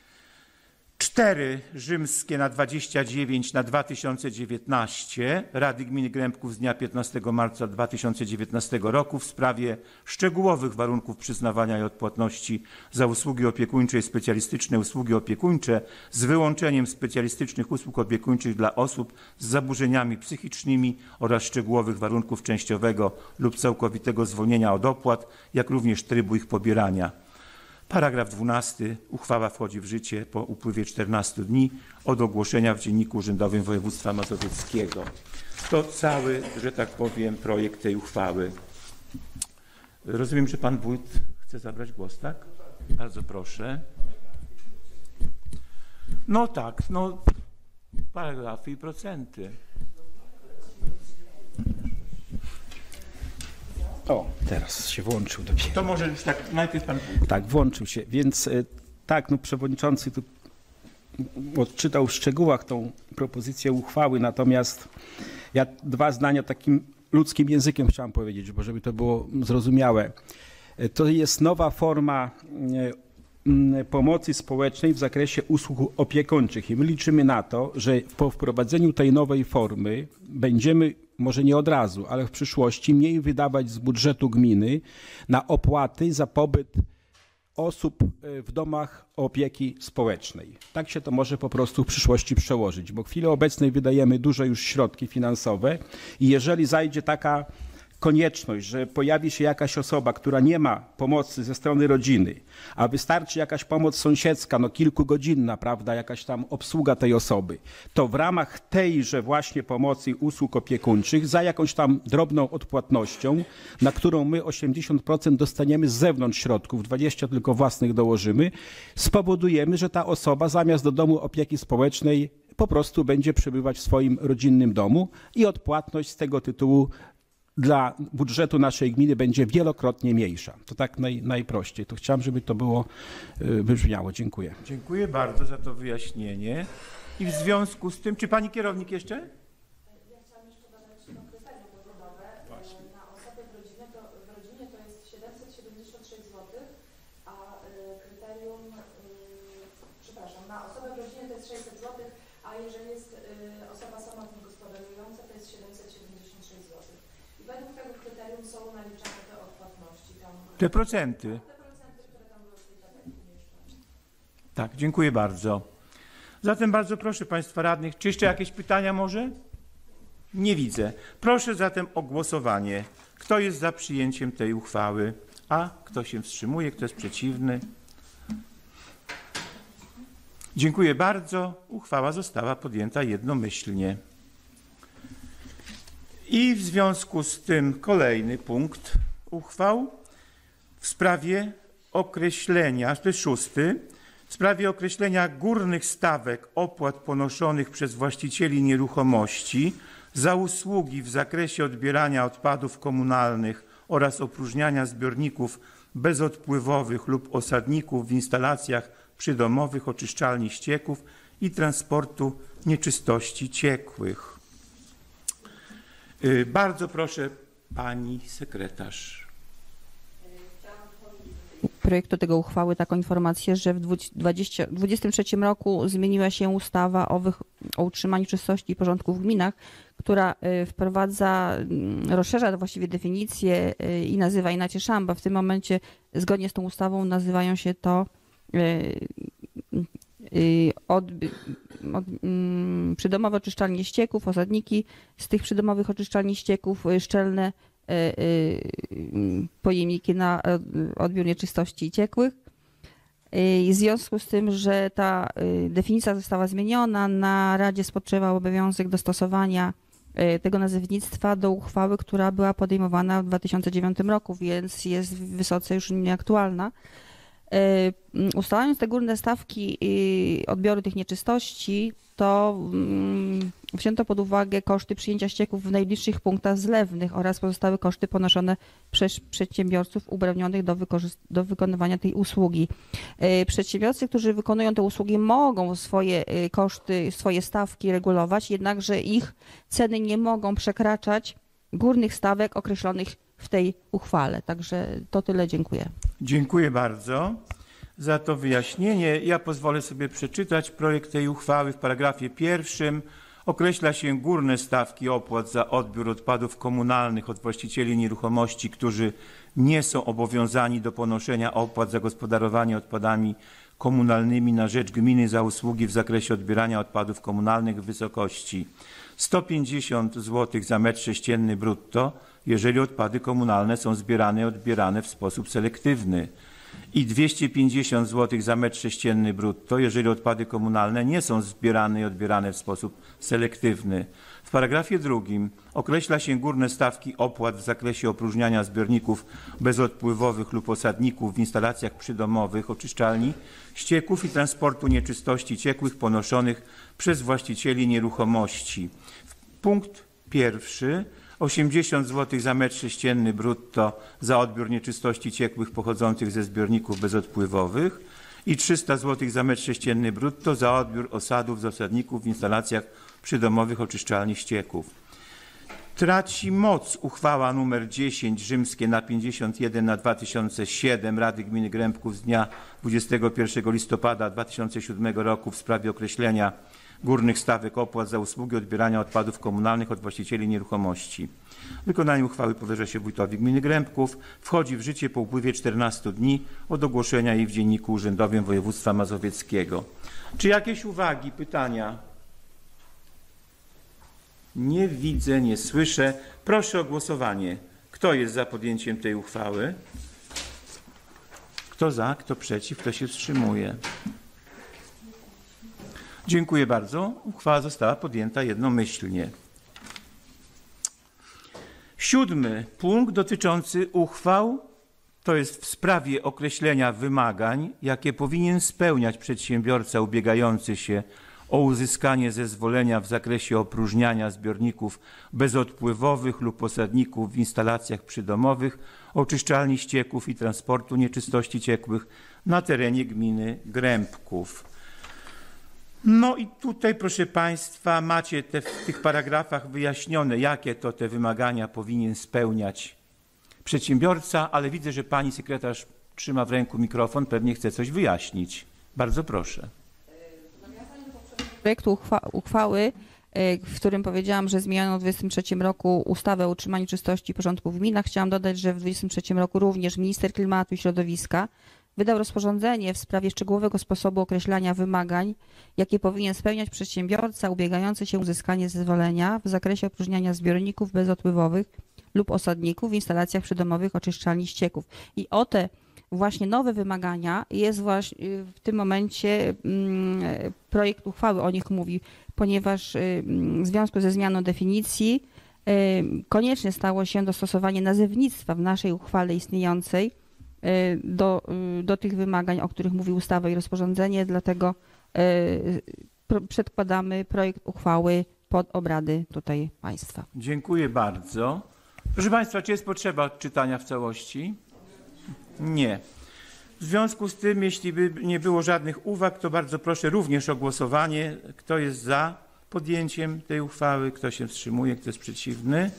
4 rzymskie na 29 na 2019 Rady Gminy Grębków z dnia 15 marca 2019 roku w sprawie szczegółowych warunków przyznawania i odpłatności za usługi opiekuńcze i specjalistyczne usługi opiekuńcze z wyłączeniem specjalistycznych usług opiekuńczych dla osób z zaburzeniami psychicznymi oraz szczegółowych warunków częściowego lub całkowitego zwolnienia od opłat, jak również trybu ich pobierania. Paragraf 12. Uchwała wchodzi w życie po upływie 14 dni od ogłoszenia w Dzienniku Urzędowym Województwa Mazowieckiego. To cały, że tak powiem, projekt tej uchwały. Rozumiem, że pan wójt chce zabrać głos, tak? Bardzo proszę. No tak, no paragrafy i procenty. O, teraz się włączył dopiero. To może już tak, najpierw pan wójt. Tak, włączył się, więc tak, no przewodniczący tu odczytał w szczegółach tą propozycję uchwały, natomiast ja dwa zdania takim ludzkim językiem chciałem powiedzieć, bo żeby to było zrozumiałe. To jest nowa forma pomocy społecznej w zakresie usług opiekuńczych i my liczymy na to, że po wprowadzeniu tej nowej formy będziemy, może nie od razu, ale w przyszłości mniej wydawać z budżetu gminy na opłaty za pobyt osób w domach opieki społecznej. Tak się to może po prostu w przyszłości przełożyć, bo w chwili obecnej wydajemy duże już środki finansowe i jeżeli zajdzie taka konieczność, że pojawi się jakaś osoba, która nie ma pomocy ze strony rodziny, a wystarczy jakaś pomoc sąsiedzka, no kilkugodzinna, prawda, jakaś tam obsługa tej osoby, to w ramach tejże właśnie pomocy usług opiekuńczych za jakąś tam drobną odpłatnością, na którą my 80% dostaniemy z zewnątrz środków, 20% tylko własnych dołożymy, spowodujemy, że ta osoba zamiast do domu opieki społecznej po prostu będzie przebywać w swoim rodzinnym domu i odpłatność z tego tytułu dla budżetu naszej gminy będzie wielokrotnie mniejsza. To tak najprościej. To chciałem, żeby to było wybrzmiało. Dziękuję. Dziękuję bardzo za to wyjaśnienie. I w związku z tym, czy pani kierownik jeszcze? Ja chciałam jeszcze dodać to kryterium dochodowe. Na osobę w rodzinie to jest 776 zł, a kryterium, przepraszam, na osobę w rodzinie to jest 600 zł, a jeżeli jest osoba samotnie gospodarująca, to jest 776 zł. I według tego kryterium są naliczane te odpłatności. Te procenty. Te procenty, które tam były w tej tabeli umieszczone. Tak, dziękuję bardzo. Zatem bardzo proszę Państwa radnych, czy jeszcze jakieś pytania może? Nie widzę. Proszę zatem o głosowanie. Kto jest za przyjęciem tej uchwały? A kto się wstrzymuje? Kto jest przeciwny? Dziękuję bardzo. Uchwała została podjęta jednomyślnie. I w związku z tym kolejny punkt uchwał w sprawie określenia, to jest 6, w sprawie określenia górnych stawek opłat ponoszonych przez właścicieli nieruchomości za usługi w zakresie odbierania odpadów komunalnych oraz opróżniania zbiorników bezodpływowych lub osadników w instalacjach przydomowych oczyszczalni ścieków i transportu nieczystości ciekłych. Bardzo proszę pani sekretarz. Projektu tego uchwały taką informację, że w 2023 roku zmieniła się ustawa o utrzymaniu czystości i porządku w gminach, która wprowadza, rozszerza właściwie definicję i nazywa inaczej szamba. W tym momencie zgodnie z tą ustawą nazywają się to przydomowe oczyszczalnie ścieków, osadniki z tych przydomowych oczyszczalni ścieków, szczelne pojemniki na odbiór nieczystości ciekłych. I w związku z tym, że ta definicja została zmieniona, na Radzie spoczywał obowiązek dostosowania tego nazewnictwa do uchwały, która była podejmowana w 2009 roku, więc jest wysoce już nieaktualna. Ustalając te górne stawki odbioru tych nieczystości, to wzięto pod uwagę koszty przyjęcia ścieków w najbliższych punktach zlewnych oraz pozostałe koszty ponoszone przez przedsiębiorców uprawnionych do wykonywania tej usługi. Przedsiębiorcy, którzy wykonują te usługi, mogą swoje koszty, swoje stawki regulować, jednakże ich ceny nie mogą przekraczać górnych stawek określonych w tej uchwale. Także to tyle. Dziękuję. Dziękuję bardzo za to wyjaśnienie. Ja pozwolę sobie przeczytać projekt tej uchwały. W paragrafie 1 określa się górne stawki opłat za odbiór odpadów komunalnych od właścicieli nieruchomości, którzy nie są obowiązani do ponoszenia opłat za gospodarowanie odpadami komunalnymi na rzecz gminy za usługi w zakresie odbierania odpadów komunalnych w wysokości 150 zł za metr sześcienny brutto, jeżeli odpady komunalne są zbierane i odbierane w sposób selektywny, i 250 zł za metr sześcienny brutto, jeżeli odpady komunalne nie są zbierane i odbierane w sposób selektywny. W paragrafie 2 określa się górne stawki opłat w zakresie opróżniania zbiorników bezodpływowych lub osadników w instalacjach przydomowych oczyszczalni ścieków i transportu nieczystości ciekłych ponoszonych przez właścicieli nieruchomości. Punkt 1. 80 zł za metr sześcienny brutto za odbiór nieczystości ciekłych pochodzących ze zbiorników bezodpływowych i 300 zł za metr sześcienny brutto za odbiór osadów z osadników w instalacjach przydomowych oczyszczalni ścieków. Traci moc uchwała nr 10 rzymskie na 51 na 2007 Rady Gminy Grębków z dnia 21 listopada 2007 roku w sprawie określenia górnych stawek opłat za usługi odbierania odpadów komunalnych od właścicieli nieruchomości. Wykonanie uchwały powierza się wójtowi gminy Grębków. Wchodzi w życie po upływie 14 dni od ogłoszenia jej w Dzienniku Urzędowym Województwa Mazowieckiego. Czy jakieś uwagi, pytania? Nie widzę, nie słyszę. Proszę o głosowanie. Kto jest za podjęciem tej uchwały? Kto za, kto przeciw, kto się wstrzymuje? Dziękuję bardzo. Uchwała została podjęta jednomyślnie. 7. punkt dotyczący uchwał, to jest w sprawie określenia wymagań, jakie powinien spełniać przedsiębiorca ubiegający się o uzyskanie zezwolenia w zakresie opróżniania zbiorników bezodpływowych lub osadników w instalacjach przydomowych, oczyszczalni ścieków i transportu nieczystości ciekłych na terenie gminy Grębków. No i tutaj, proszę Państwa, macie w tych paragrafach wyjaśnione, jakie to te wymagania powinien spełniać przedsiębiorca, ale widzę, że pani sekretarz trzyma w ręku mikrofon, pewnie chce coś wyjaśnić. Bardzo proszę. Projektu uchwały, w którym powiedziałam, że zmieniono w 2023 roku ustawę o utrzymaniu czystości i porządku w gminach. Chciałam dodać, że w 2023 roku również minister klimatu i środowiska wydał rozporządzenie w sprawie szczegółowego sposobu określania wymagań, jakie powinien spełniać przedsiębiorca ubiegający się o uzyskanie zezwolenia w zakresie opróżniania zbiorników bezodpływowych lub osadników w instalacjach przydomowych oczyszczalni ścieków. I o te właśnie nowe wymagania jest właśnie w tym momencie projekt uchwały o nich mówi, ponieważ w związku ze zmianą definicji konieczne stało się dostosowanie nazewnictwa w naszej uchwale istniejącej do tych wymagań, o których mówi ustawa i rozporządzenie, dlatego przedkładamy projekt uchwały pod obrady tutaj Państwa. Dziękuję bardzo. Proszę Państwa, czy jest potrzeba odczytania w całości? Nie. W związku z tym, jeśli by nie było żadnych uwag, to bardzo proszę również o głosowanie. Kto jest za podjęciem tej uchwały? Kto się wstrzymuje? Kto jest przeciwny?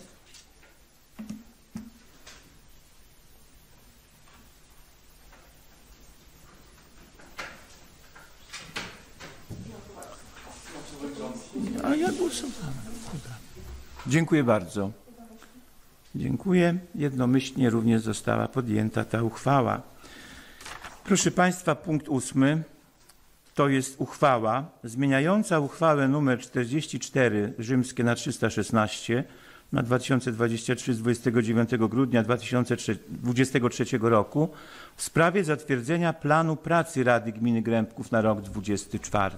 A ja głosowałem. Dobra. Dziękuję bardzo. Dziękuję. Jednomyślnie również została podjęta ta uchwała. Proszę Państwa, punkt 8 to jest uchwała zmieniająca uchwałę nr 44 rzymskie na 316 na 2023 z 29 grudnia 2023 roku w sprawie zatwierdzenia planu pracy Rady Gminy Grębków na rok 2024.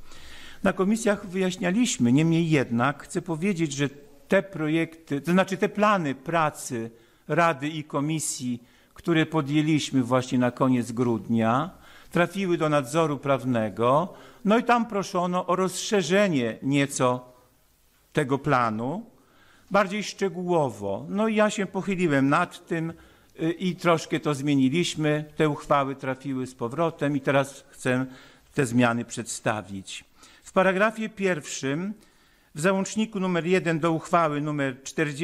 Na komisjach wyjaśnialiśmy, niemniej jednak chcę powiedzieć, że te projekty, to znaczy te plany pracy Rady i Komisji, które podjęliśmy właśnie na koniec grudnia, trafiły do nadzoru prawnego, no i tam proszono o rozszerzenie nieco tego planu, bardziej szczegółowo. No i ja się pochyliłem nad tym i troszkę to zmieniliśmy. Te uchwały trafiły z powrotem i teraz chcę te zmiany przedstawić. W paragrafie 1 w załączniku nr 1 do uchwały nr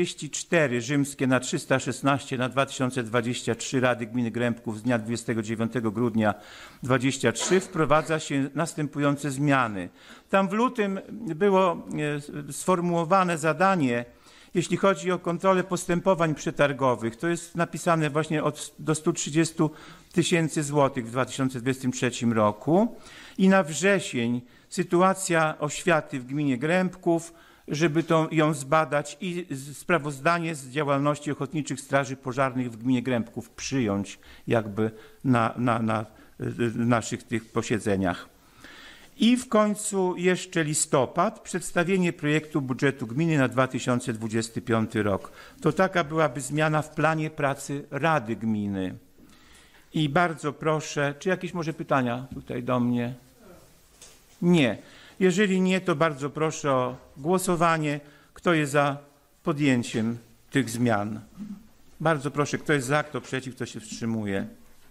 44 rzymskie na 316 na 2023 Rady Gminy Grębków z dnia 29 grudnia 2023 wprowadza się następujące zmiany. Tam w lutym było sformułowane zadanie, jeśli chodzi o kontrolę postępowań przetargowych. To jest napisane właśnie do 130 000 złotych w 2023 roku. I na wrzesień sytuacja oświaty w gminie Grębków, żeby ją zbadać i sprawozdanie z działalności ochotniczych straży pożarnych w gminie Grębków przyjąć jakby na naszych tych posiedzeniach. I w końcu jeszcze listopad, przedstawienie projektu budżetu gminy na 2025 rok. To taka byłaby zmiana w planie pracy Rady Gminy. I bardzo proszę, czy jakieś może pytania tutaj do mnie? Nie. Jeżeli nie, to bardzo proszę o głosowanie. Kto jest za podjęciem tych zmian? Bardzo proszę, kto jest za, kto przeciw, kto się wstrzymuje.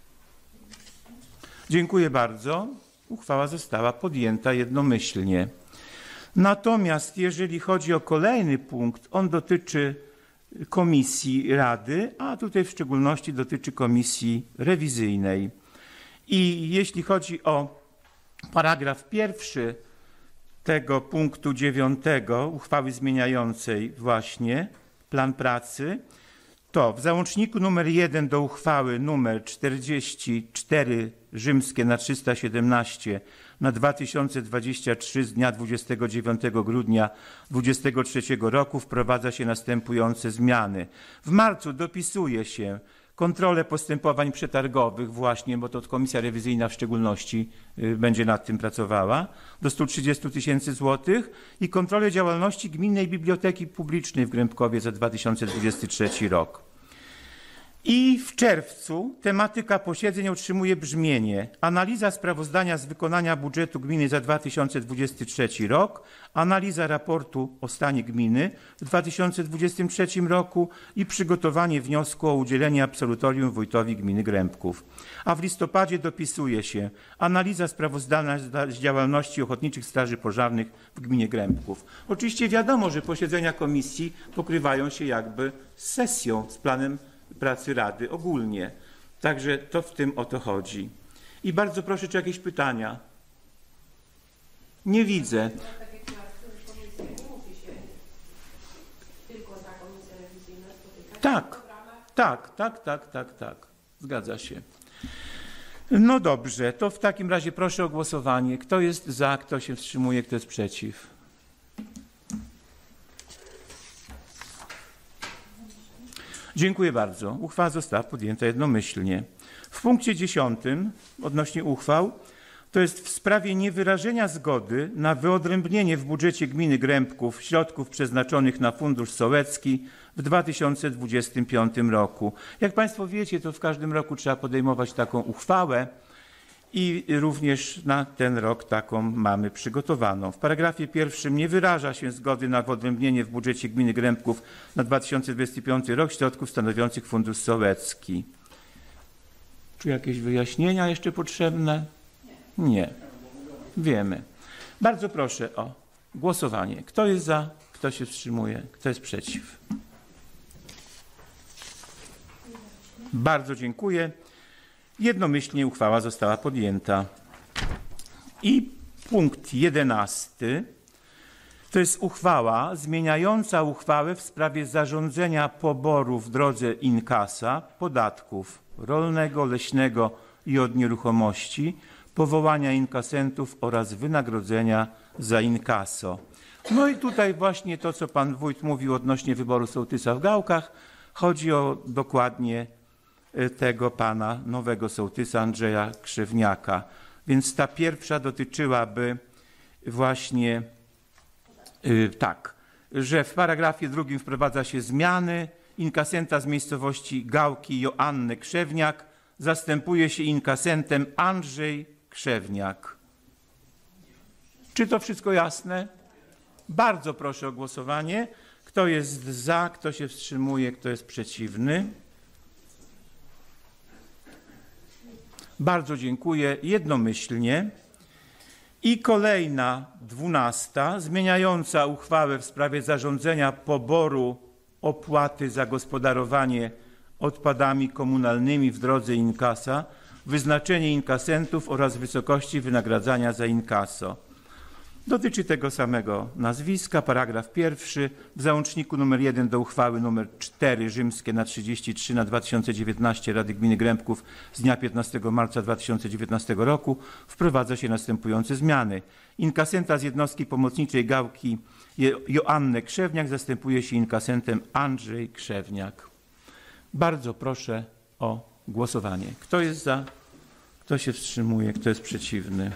Dziękuję bardzo. Uchwała została podjęta jednomyślnie. Natomiast jeżeli chodzi o kolejny punkt, on dotyczy komisji Rady, a tutaj w szczególności dotyczy komisji rewizyjnej. I jeśli chodzi o paragraf 1 tego punktu 9 uchwały zmieniającej właśnie plan pracy, to w załączniku nr 1 do uchwały nr 44 rzymskie na 317 na 2023 z dnia 29 grudnia 2023 roku wprowadza się następujące zmiany. W marcu dopisuje się kontrolę postępowań przetargowych właśnie, bo to Komisja Rewizyjna w szczególności będzie nad tym pracowała, do 130 000 złotych i kontrolę działalności Gminnej Biblioteki Publicznej w Grębkowie za 2023 rok. I w czerwcu tematyka posiedzeń otrzymuje brzmienie: analiza sprawozdania z wykonania budżetu gminy za 2023 rok, analiza raportu o stanie gminy w 2023 roku i przygotowanie wniosku o udzielenie absolutorium wójtowi gminy Grębków. A w listopadzie dopisuje się analiza sprawozdania z działalności Ochotniczych Straży Pożarnych w gminie Grębków. Oczywiście wiadomo, że posiedzenia komisji pokrywają się jakby z sesją, z planem pracy Rady ogólnie. Także to w tym o to chodzi. I bardzo proszę, czy jakieś pytania? Nie widzę. Tak. Zgadza się. No dobrze, to w takim razie proszę o głosowanie. Kto jest za, kto się wstrzymuje, kto jest przeciw? Dziękuję bardzo. Uchwała została podjęta jednomyślnie. W punkcie 10 odnośnie uchwał to jest w sprawie niewyrażenia zgody na wyodrębnienie w budżecie gminy Grębków środków przeznaczonych na Fundusz Sołecki w 2025 roku. Jak Państwo wiecie, to w każdym roku trzeba podejmować taką uchwałę i również na ten rok taką mamy przygotowaną. W paragrafie 1 nie wyraża się zgody na wyodrębnienie w budżecie gminy Grębków na 2025 rok środków stanowiących Fundusz Sołecki. Czy jakieś wyjaśnienia jeszcze potrzebne? Nie. Wiemy. Bardzo proszę o głosowanie. Kto jest za, kto się wstrzymuje, kto jest przeciw? Bardzo dziękuję. Jednomyślnie uchwała została podjęta. I punkt 11 to jest uchwała zmieniająca uchwałę w sprawie zarządzenia poboru w drodze inkasa podatków rolnego, leśnego i od nieruchomości, powołania inkasentów oraz wynagrodzenia za inkaso. No i tutaj właśnie to, co pan wójt mówił odnośnie wyboru sołtysa w Gałkach, chodzi o dokładnie tego pana nowego sołtysa Andrzeja Krzewniaka. Więc ta pierwsza dotyczyłaby właśnie tak, że w paragrafie 2 wprowadza się zmiany. Inkasenta z miejscowości Gałki Joanny Krzewniak zastępuje się inkasentem Andrzej Krzewniak. Czy to wszystko jasne? Bardzo proszę o głosowanie. Kto jest za, kto się wstrzymuje, kto jest przeciwny? Bardzo dziękuję. Jednomyślnie. I kolejna 12, zmieniająca uchwałę w sprawie zarządzenia poboru opłaty za gospodarowanie odpadami komunalnymi w drodze inkasa, wyznaczenie inkasentów oraz wysokości wynagradzania za inkaso. Dotyczy tego samego nazwiska. Paragraf 1 w załączniku nr 1 do uchwały nr 4 rzymskie na 33 na 2019 Rady Gminy Grębków z dnia 15 marca 2019 roku wprowadza się następujące zmiany. Inkasenta z jednostki pomocniczej Gałki Joannę Krzewniak zastępuje się inkasentem Andrzej Krzewniak. Bardzo proszę o głosowanie. Kto jest za? Kto się wstrzymuje? Kto jest przeciwny?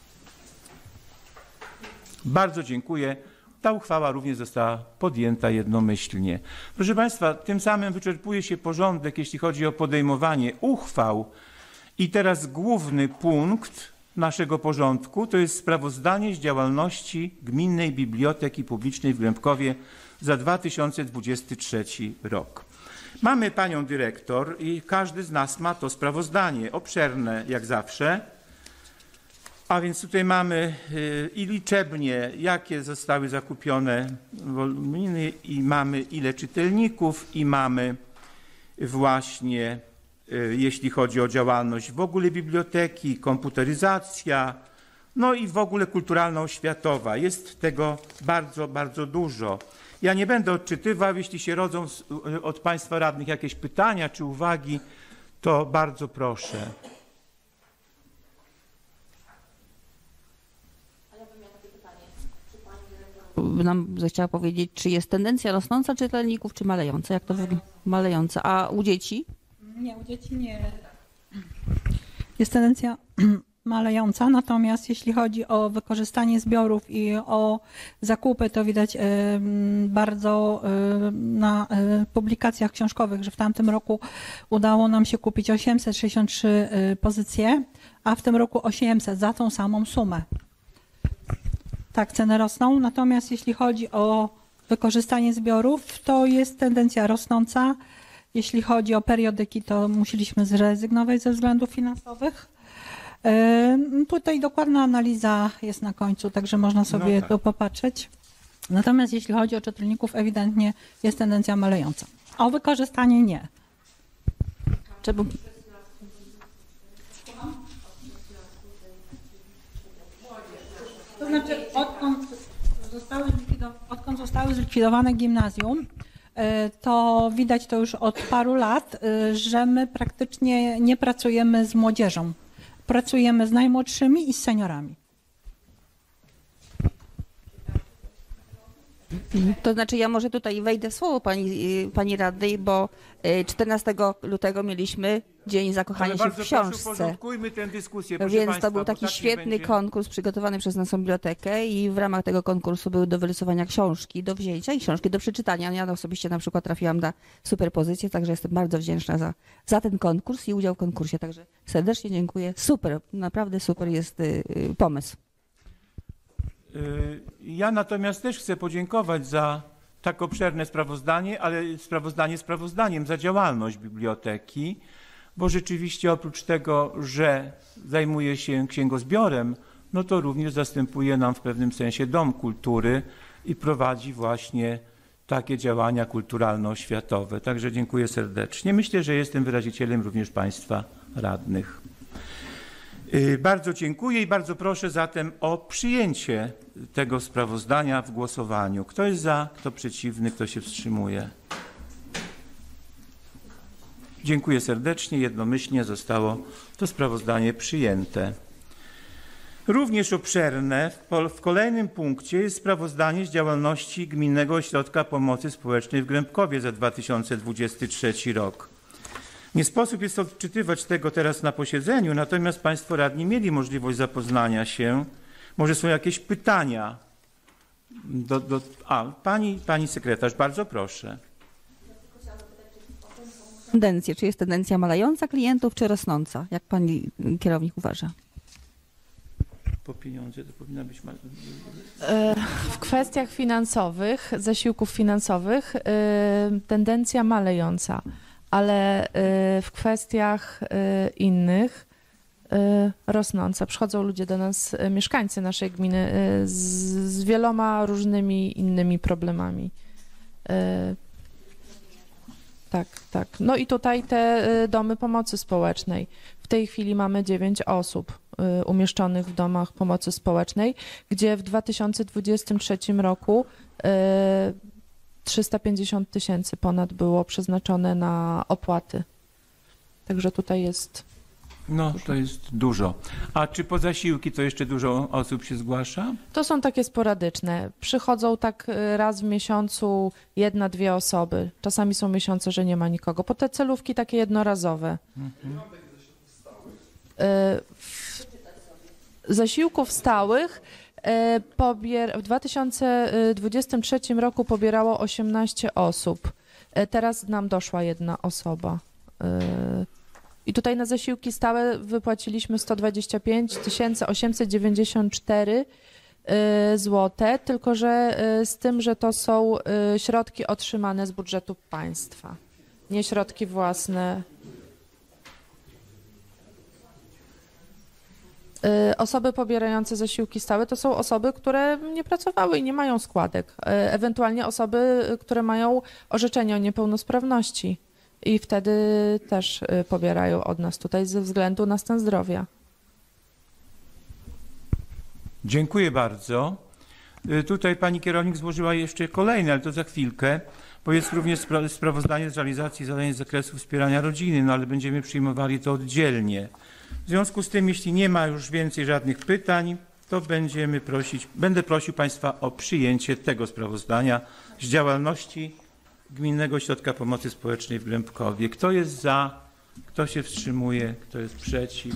Bardzo dziękuję. Ta uchwała również została podjęta jednomyślnie. Proszę Państwa, tym samym wyczerpuje się porządek, jeśli chodzi o podejmowanie uchwał. I teraz główny punkt naszego porządku to jest sprawozdanie z działalności Gminnej Biblioteki Publicznej w Grębkowie za 2023 rok. Mamy panią dyrektor i każdy z nas ma to sprawozdanie, obszerne jak zawsze. A więc tutaj mamy i liczebnie, jakie zostały zakupione woluminy, i mamy ile czytelników, i mamy właśnie, jeśli chodzi o działalność w ogóle biblioteki, komputeryzacja, no i w ogóle kulturalno-oświatowa. Jest tego bardzo, bardzo dużo. Ja nie będę odczytywał, jeśli się rodzą od Państwa radnych jakieś pytania czy uwagi, to bardzo proszę. by nam zechciała powiedzieć, czy jest tendencja rosnąca czytelników, czy malejąca? Jak to wygląda? Malejąca. A u dzieci? Nie, u dzieci nie. Jest tendencja malejąca, natomiast jeśli chodzi o wykorzystanie zbiorów i o zakupy, to widać bardzo na publikacjach książkowych, że w tamtym roku udało nam się kupić 863 pozycje, a w tym roku 800 za tą samą sumę. Tak, ceny rosną, natomiast jeśli chodzi o wykorzystanie zbiorów, to jest tendencja rosnąca. Jeśli chodzi o periodyki, to musieliśmy zrezygnować ze względów finansowych. Tutaj dokładna analiza jest na końcu, także można sobie tu popatrzeć. Natomiast jeśli chodzi o czytelników, ewidentnie jest tendencja malejąca. O wykorzystanie nie. To znaczy, odkąd zostały zlikwidowane gimnazjum, to widać to już od paru lat, że my praktycznie nie pracujemy z młodzieżą. Pracujemy z najmłodszymi i z seniorami. To znaczy ja może tutaj wejdę w słowo pani radnej, bo 14 lutego mieliśmy Dzień Zakochania się w książce. Uporządkujmy tę dyskusję, proszę Więc państwa, to był taki świetny konkurs przygotowany przez naszą bibliotekę i w ramach tego konkursu były do wyrysowania książki, do wzięcia i książki do przeczytania. Ja osobiście na przykład trafiłam na super pozycję, także jestem bardzo wdzięczna za ten konkurs i udział w konkursie. Także serdecznie dziękuję. Super, naprawdę super jest pomysł. Ja natomiast też chcę podziękować za tak obszerne sprawozdanie, ale sprawozdaniem za działalność biblioteki, bo rzeczywiście oprócz tego, że zajmuje się księgozbiorem, no to również zastępuje nam w pewnym sensie Dom Kultury i prowadzi właśnie takie działania kulturalno-oświatowe. Także dziękuję serdecznie. Myślę, że jestem wyrazicielem również państwa radnych. Bardzo dziękuję i bardzo proszę zatem o przyjęcie tego sprawozdania w głosowaniu. Kto jest za, kto przeciwny, kto się wstrzymuje? Dziękuję serdecznie. Jednomyślnie zostało to sprawozdanie przyjęte. Również obszerne w kolejnym punkcie jest sprawozdanie z działalności Gminnego Ośrodka Pomocy Społecznej w Grębkowie za 2023 rok. Nie sposób jest odczytywać tego teraz na posiedzeniu, natomiast państwo radni mieli możliwość zapoznania się. Może są jakieś pytania? Pani sekretarz, bardzo proszę. Tendencje. Czy jest tendencja malejąca klientów, czy rosnąca? Jak pani kierownik uważa? Po pieniądze to powinna być... W kwestiach finansowych, zasiłków finansowych, tendencja malejąca, ale w kwestiach innych rosnąca. Przychodzą ludzie do nas, mieszkańcy naszej gminy z wieloma różnymi innymi problemami. Tak. No i tutaj te domy pomocy społecznej. W tej chwili mamy 9 osób umieszczonych w domach pomocy społecznej, gdzie w 2023 roku 350 000 ponad było przeznaczone na opłaty. Także tutaj jest... No, to jest dużo. A czy po zasiłki to jeszcze dużo osób się zgłasza? To są takie sporadyczne. Przychodzą tak raz w miesiącu 1-2 osoby. Czasami są miesiące, że nie ma nikogo. Po te celówki takie jednorazowe. Zasiłków stałych w 2023 roku pobierało 18 osób. Teraz nam doszła 1 osoba. I tutaj na zasiłki stałe wypłaciliśmy 125 894 zł, tylko że z tym, że to są środki otrzymane z budżetu państwa, nie środki własne. Osoby pobierające zasiłki stałe to są osoby, które nie pracowały i nie mają składek, ewentualnie osoby, które mają orzeczenie o niepełnosprawności. I wtedy też pobierają od nas tutaj ze względu na stan zdrowia. Dziękuję bardzo. Tutaj pani kierownik złożyła jeszcze kolejne, ale to za chwilkę, bo jest również sprawozdanie z realizacji zadań z zakresu wspierania rodziny, no ale będziemy przyjmowali to oddzielnie. W związku z tym, jeśli nie ma już więcej żadnych pytań, to będę prosił Państwa o przyjęcie tego sprawozdania z działalności Gminnego Ośrodka Pomocy Społecznej w Głębkowie. Kto jest za? Kto się wstrzymuje? Kto jest przeciw?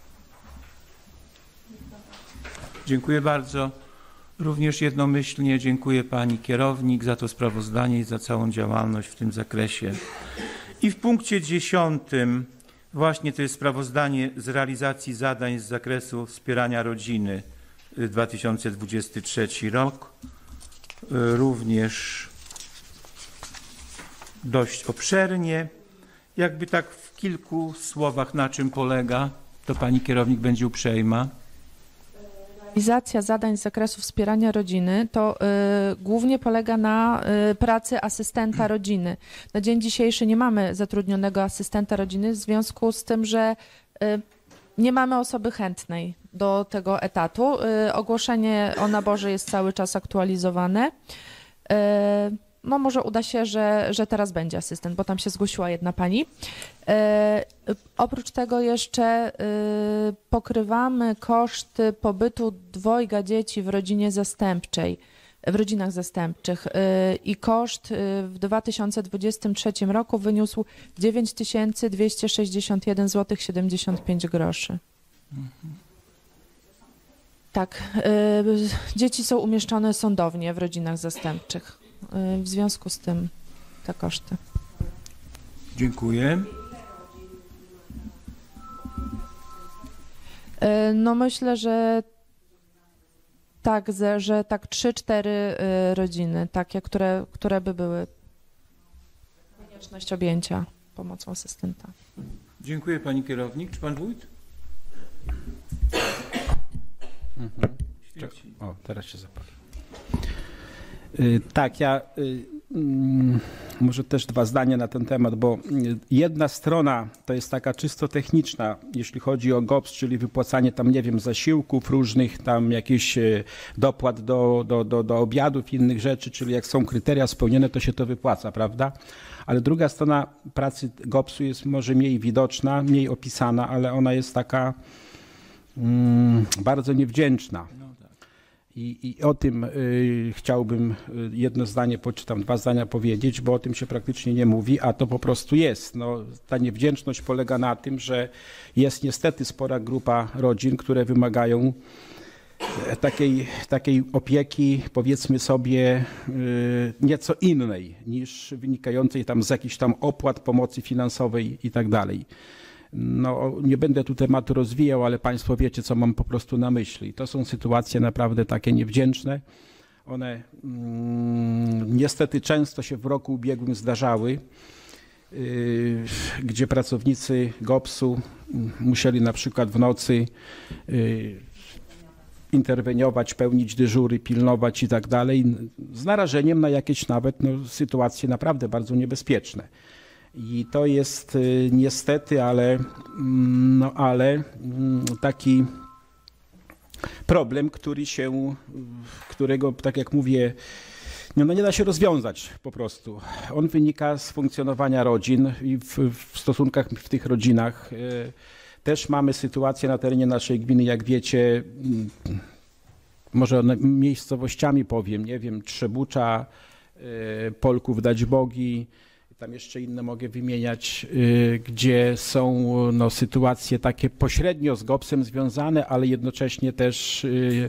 Dziękuję bardzo. Również jednomyślnie dziękuję Pani Kierownik za to sprawozdanie i za całą działalność w tym zakresie. I w punkcie 10 właśnie to jest sprawozdanie z realizacji zadań z zakresu wspierania rodziny 2023 rok. Również dość obszernie. Jakby tak w kilku słowach na czym polega, to Pani Kierownik będzie uprzejma. Realizacja zadań z zakresu wspierania rodziny to głównie polega na pracy asystenta rodziny. Na dzień dzisiejszy nie mamy zatrudnionego asystenta rodziny w związku z tym, że nie mamy osoby chętnej do tego etatu. Ogłoszenie o naborze jest cały czas aktualizowane. No może uda się, że teraz będzie asystent, bo tam się zgłosiła jedna pani. Oprócz tego jeszcze pokrywamy koszty pobytu dwojga dzieci w rodzinie zastępczej, w rodzinach zastępczych i koszt w 2023 roku wyniósł 9261 zł 75 groszy. Tak, dzieci są umieszczone sądownie w rodzinach zastępczych. W związku z tym te koszty. Dziękuję. No myślę, że tak, że tak 3-4 rodziny, takie, które by były konieczność objęcia pomocą asystenta. Dziękuję Pani Kierownik. Czy Pan Wójt? Świeci. O, teraz się zapali. Tak, ja może też dwa zdania na ten temat, bo jedna strona to jest taka czysto techniczna, jeśli chodzi o GOPS, czyli wypłacanie tam, nie wiem, zasiłków różnych, tam jakieś dopłat do obiadów, innych rzeczy, czyli jak są kryteria spełnione, to się to wypłaca, prawda? Ale druga strona pracy GOPS-u jest może mniej widoczna, mniej opisana, ale ona jest taka bardzo niewdzięczna. I o tym chciałbym jedno zdanie, czy tam dwa zdania powiedzieć, bo o tym się praktycznie nie mówi, a to po prostu jest. No, ta niewdzięczność polega na tym, że jest niestety spora grupa rodzin, które wymagają takiej opieki, powiedzmy sobie, nieco innej niż wynikającej tam z jakichś tam opłat, pomocy finansowej i tak dalej. No, nie będę tu tematu rozwijał, ale Państwo wiecie, co mam po prostu na myśli. To są sytuacje naprawdę takie niewdzięczne. One niestety często się w roku ubiegłym zdarzały, gdzie pracownicy GOPS-u musieli na przykład w nocy interweniować, pełnić dyżury, pilnować i tak dalej, z narażeniem na jakieś nawet sytuacje naprawdę bardzo niebezpieczne. I to jest niestety, ale taki problem, którego, tak jak mówię, nie da się rozwiązać po prostu. On wynika z funkcjonowania rodzin i w stosunkach w tych rodzinach. Też mamy sytuację na terenie naszej gminy, jak wiecie, może miejscowościami powiem, nie wiem, Trzebucza, Polków, Daćbogi, tam jeszcze inne mogę wymieniać, gdzie są sytuacje takie pośrednio z GOPS-em związane, ale jednocześnie też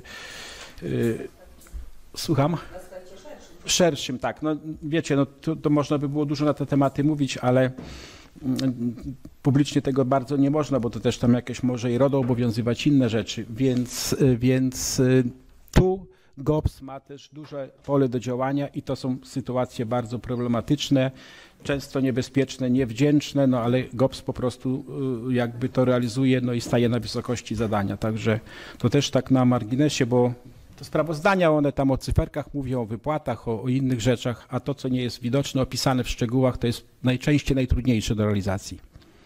słucham? Szerszym, tak. No wiecie, to można by było dużo na te tematy mówić, ale publicznie tego bardzo nie można, bo to też tam jakieś może i RODO obowiązywać inne rzeczy, więc tu GOPS ma też duże pole do działania i to są sytuacje bardzo problematyczne, często niebezpieczne, niewdzięczne, ale GOPS po prostu jakby to realizuje, i staje na wysokości zadania. Także to też tak na marginesie, bo te sprawozdania, one tam o cyferkach mówią, o wypłatach, o innych rzeczach, a to, co nie jest widoczne, opisane w szczegółach, to jest najczęściej najtrudniejsze do realizacji.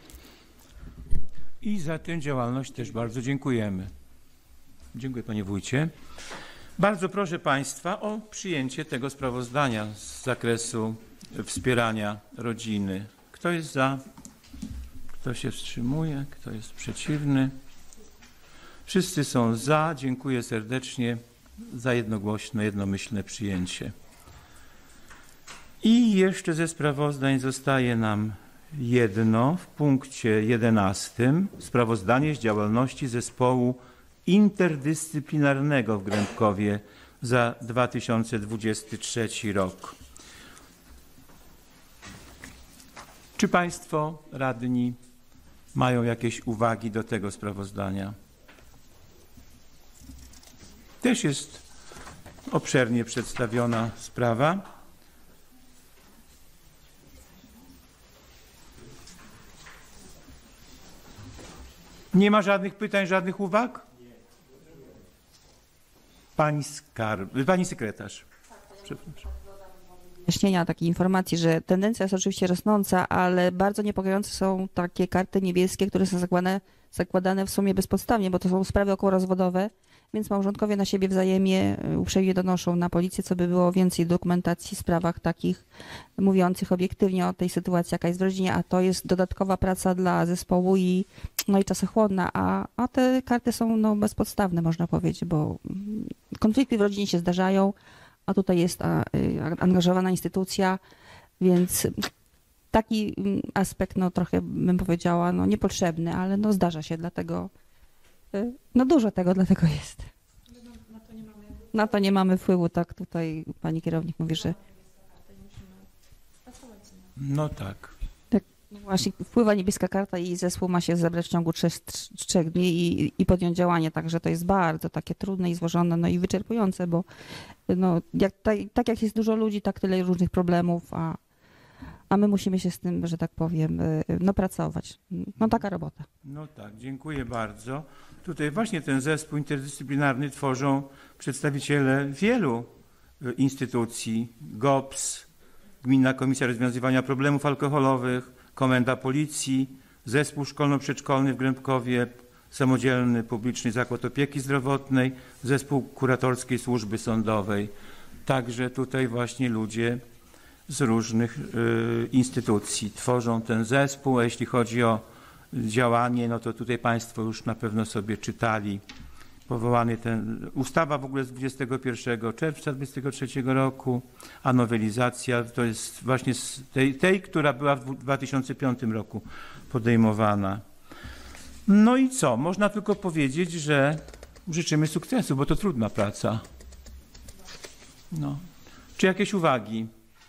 I za tę działalność też bardzo dziękujemy. Dziękuję Panie Wójcie. Bardzo proszę Państwa o przyjęcie tego sprawozdania z zakresu wspierania rodziny. Kto jest za? Kto się wstrzymuje? Kto jest przeciwny? Wszyscy są za. Dziękuję serdecznie za jednogłośne, jednomyślne przyjęcie. I jeszcze ze sprawozdań zostaje nam jedno w punkcie 11. Sprawozdanie z działalności zespołu interdyscyplinarnego w Grębkowie za 2023 rok. Czy Państwo radni mają jakieś uwagi do tego sprawozdania? Też jest obszernie przedstawiona sprawa. Nie ma żadnych pytań, żadnych uwag? Pani sekretarz. Przepraszam. Wyjaśnienia takiej informacji, że tendencja jest oczywiście rosnąca, ale bardzo niepokojące są takie karty niebieskie, które są zakładane w sumie bezpodstawnie, bo to są sprawy okołorozwodowe, więc małżonkowie na siebie wzajemnie uprzejmie donoszą na policję, co by było więcej dokumentacji w sprawach takich mówiących obiektywnie o tej sytuacji, jaka jest w rodzinie, a to jest dodatkowa praca dla zespołu i czasochłonna, a te karty są bezpodstawne, można powiedzieć, bo konflikty w rodzinie się zdarzają, a tutaj jest angażowana instytucja, więc taki aspekt, trochę bym powiedziała, niepotrzebny, ale zdarza się, dlatego dużo tego dlatego jest. Na to nie mamy wpływu, tak tutaj pani kierownik mówi, że... No tak. Właśnie wpływa niebieska karta i zespół ma się zebrać w ciągu 3 dni i podjąć działanie, także to jest bardzo takie trudne i złożone, i wyczerpujące, bo tak jak jest dużo ludzi, tak tyle różnych problemów, a my musimy się z tym, że tak powiem, pracować. Taka robota. No tak, dziękuję bardzo. Tutaj właśnie ten zespół interdyscyplinarny tworzą przedstawiciele wielu instytucji, GOPS, Gminna Komisja Rozwiązywania Problemów Alkoholowych, Komenda Policji, Zespół Szkolno-Przedszkolny w Grębkowie, Samodzielny Publiczny Zakład Opieki Zdrowotnej, Zespół Kuratorskiej Służby Sądowej. Także tutaj właśnie ludzie z różnych instytucji tworzą ten zespół, a jeśli chodzi o działanie, to tutaj Państwo już na pewno sobie czytali. Powołany ustawa w ogóle z 21 czerwca 2023 roku, a nowelizacja to jest właśnie z tej, która była w 2005 roku podejmowana. No i co? Można tylko powiedzieć, że życzymy sukcesu, bo to trudna praca. Czy jakieś uwagi?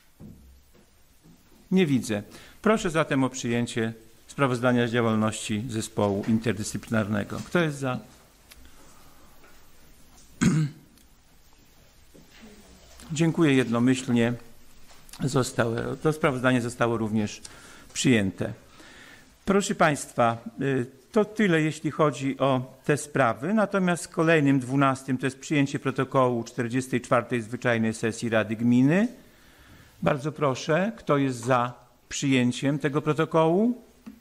Nie widzę. Proszę zatem o przyjęcie sprawozdania z działalności zespołu interdyscyplinarnego. Kto jest za? Dziękuję jednomyślnie. To sprawozdanie zostało również przyjęte. Proszę Państwa, to tyle, jeśli chodzi o te sprawy. Natomiast kolejnym 12 to jest przyjęcie protokołu 44. zwyczajnej sesji Rady Gminy. Bardzo proszę, kto jest za przyjęciem tego protokołu?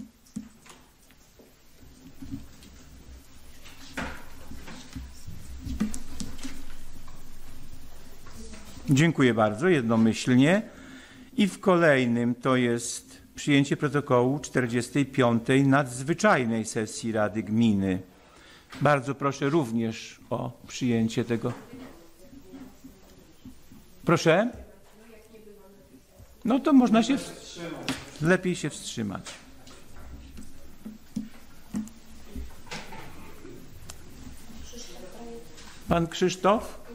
Dziękuję bardzo, jednomyślnie. I w kolejnym to jest przyjęcie protokołu 45. nadzwyczajnej sesji Rady Gminy. Bardzo proszę również o przyjęcie tego. Proszę? To można się lepiej się wstrzymać. Pan Krzysztof?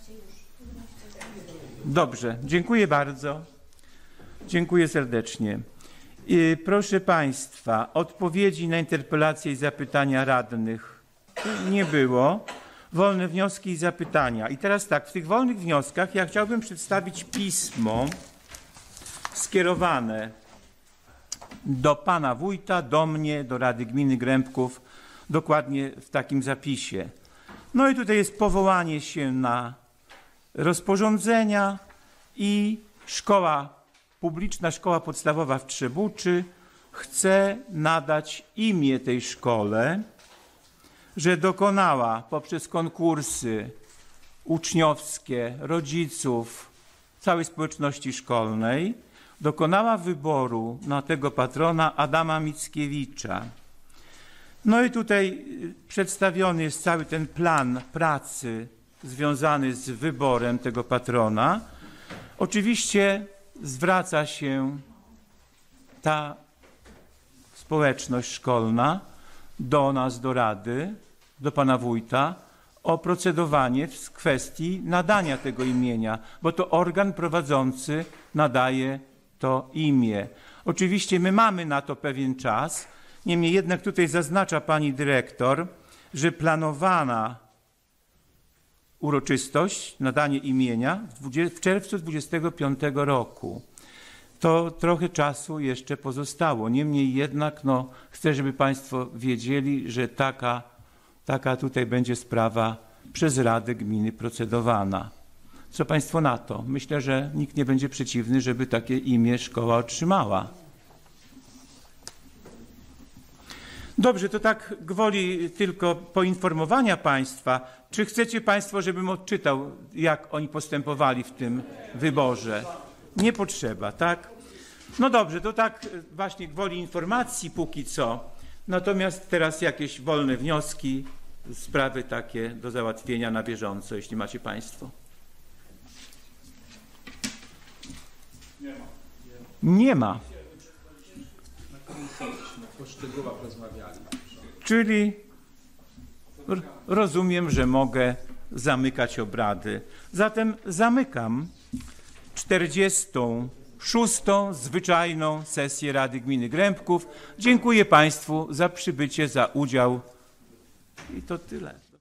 Dobrze, dziękuję bardzo. Dziękuję serdecznie. Proszę Państwa, odpowiedzi na interpelacje i zapytania radnych nie było. Wolne wnioski i zapytania. I teraz tak, w tych wolnych wnioskach ja chciałbym przedstawić pismo skierowane do pana wójta, do mnie, do Rady Gminy Grębków, dokładnie w takim zapisie. I tutaj jest powołanie się na rozporządzenia i publiczna szkoła podstawowa w Trzebuczy chce nadać imię tej szkole, że dokonała poprzez konkursy uczniowskie, rodziców, całej społeczności szkolnej, dokonała wyboru na tego patrona Adama Mickiewicza. No i tutaj przedstawiony jest cały ten plan pracy związany z wyborem tego patrona. Oczywiście zwraca się ta społeczność szkolna do nas, do Rady, do pana wójta o procedowanie w kwestii nadania tego imienia, bo to organ prowadzący nadaje to imię. Oczywiście my mamy na to pewien czas, niemniej jednak tutaj zaznacza pani dyrektor, że planowana uroczystość, nadanie imienia w czerwcu 25 roku. To trochę czasu jeszcze pozostało. Niemniej jednak chcę, żeby państwo wiedzieli, że taka tutaj będzie sprawa przez Radę Gminy procedowana. Co państwo na to? Myślę, że nikt nie będzie przeciwny, żeby takie imię szkoła otrzymała. Dobrze, to tak gwoli tylko poinformowania państwa. Czy chcecie państwo, żebym odczytał, jak oni postępowali w tym wyborze? Nie potrzeba, tak? No dobrze, to tak właśnie gwoli informacji póki co. Natomiast teraz jakieś wolne wnioski, sprawy takie do załatwienia na bieżąco, jeśli macie państwo. Nie ma. Czyli rozumiem, że mogę zamykać obrady. Zatem zamykam 46. zwyczajną sesję Rady Gminy Grębków. Dziękuję państwu za przybycie, za udział i to tyle.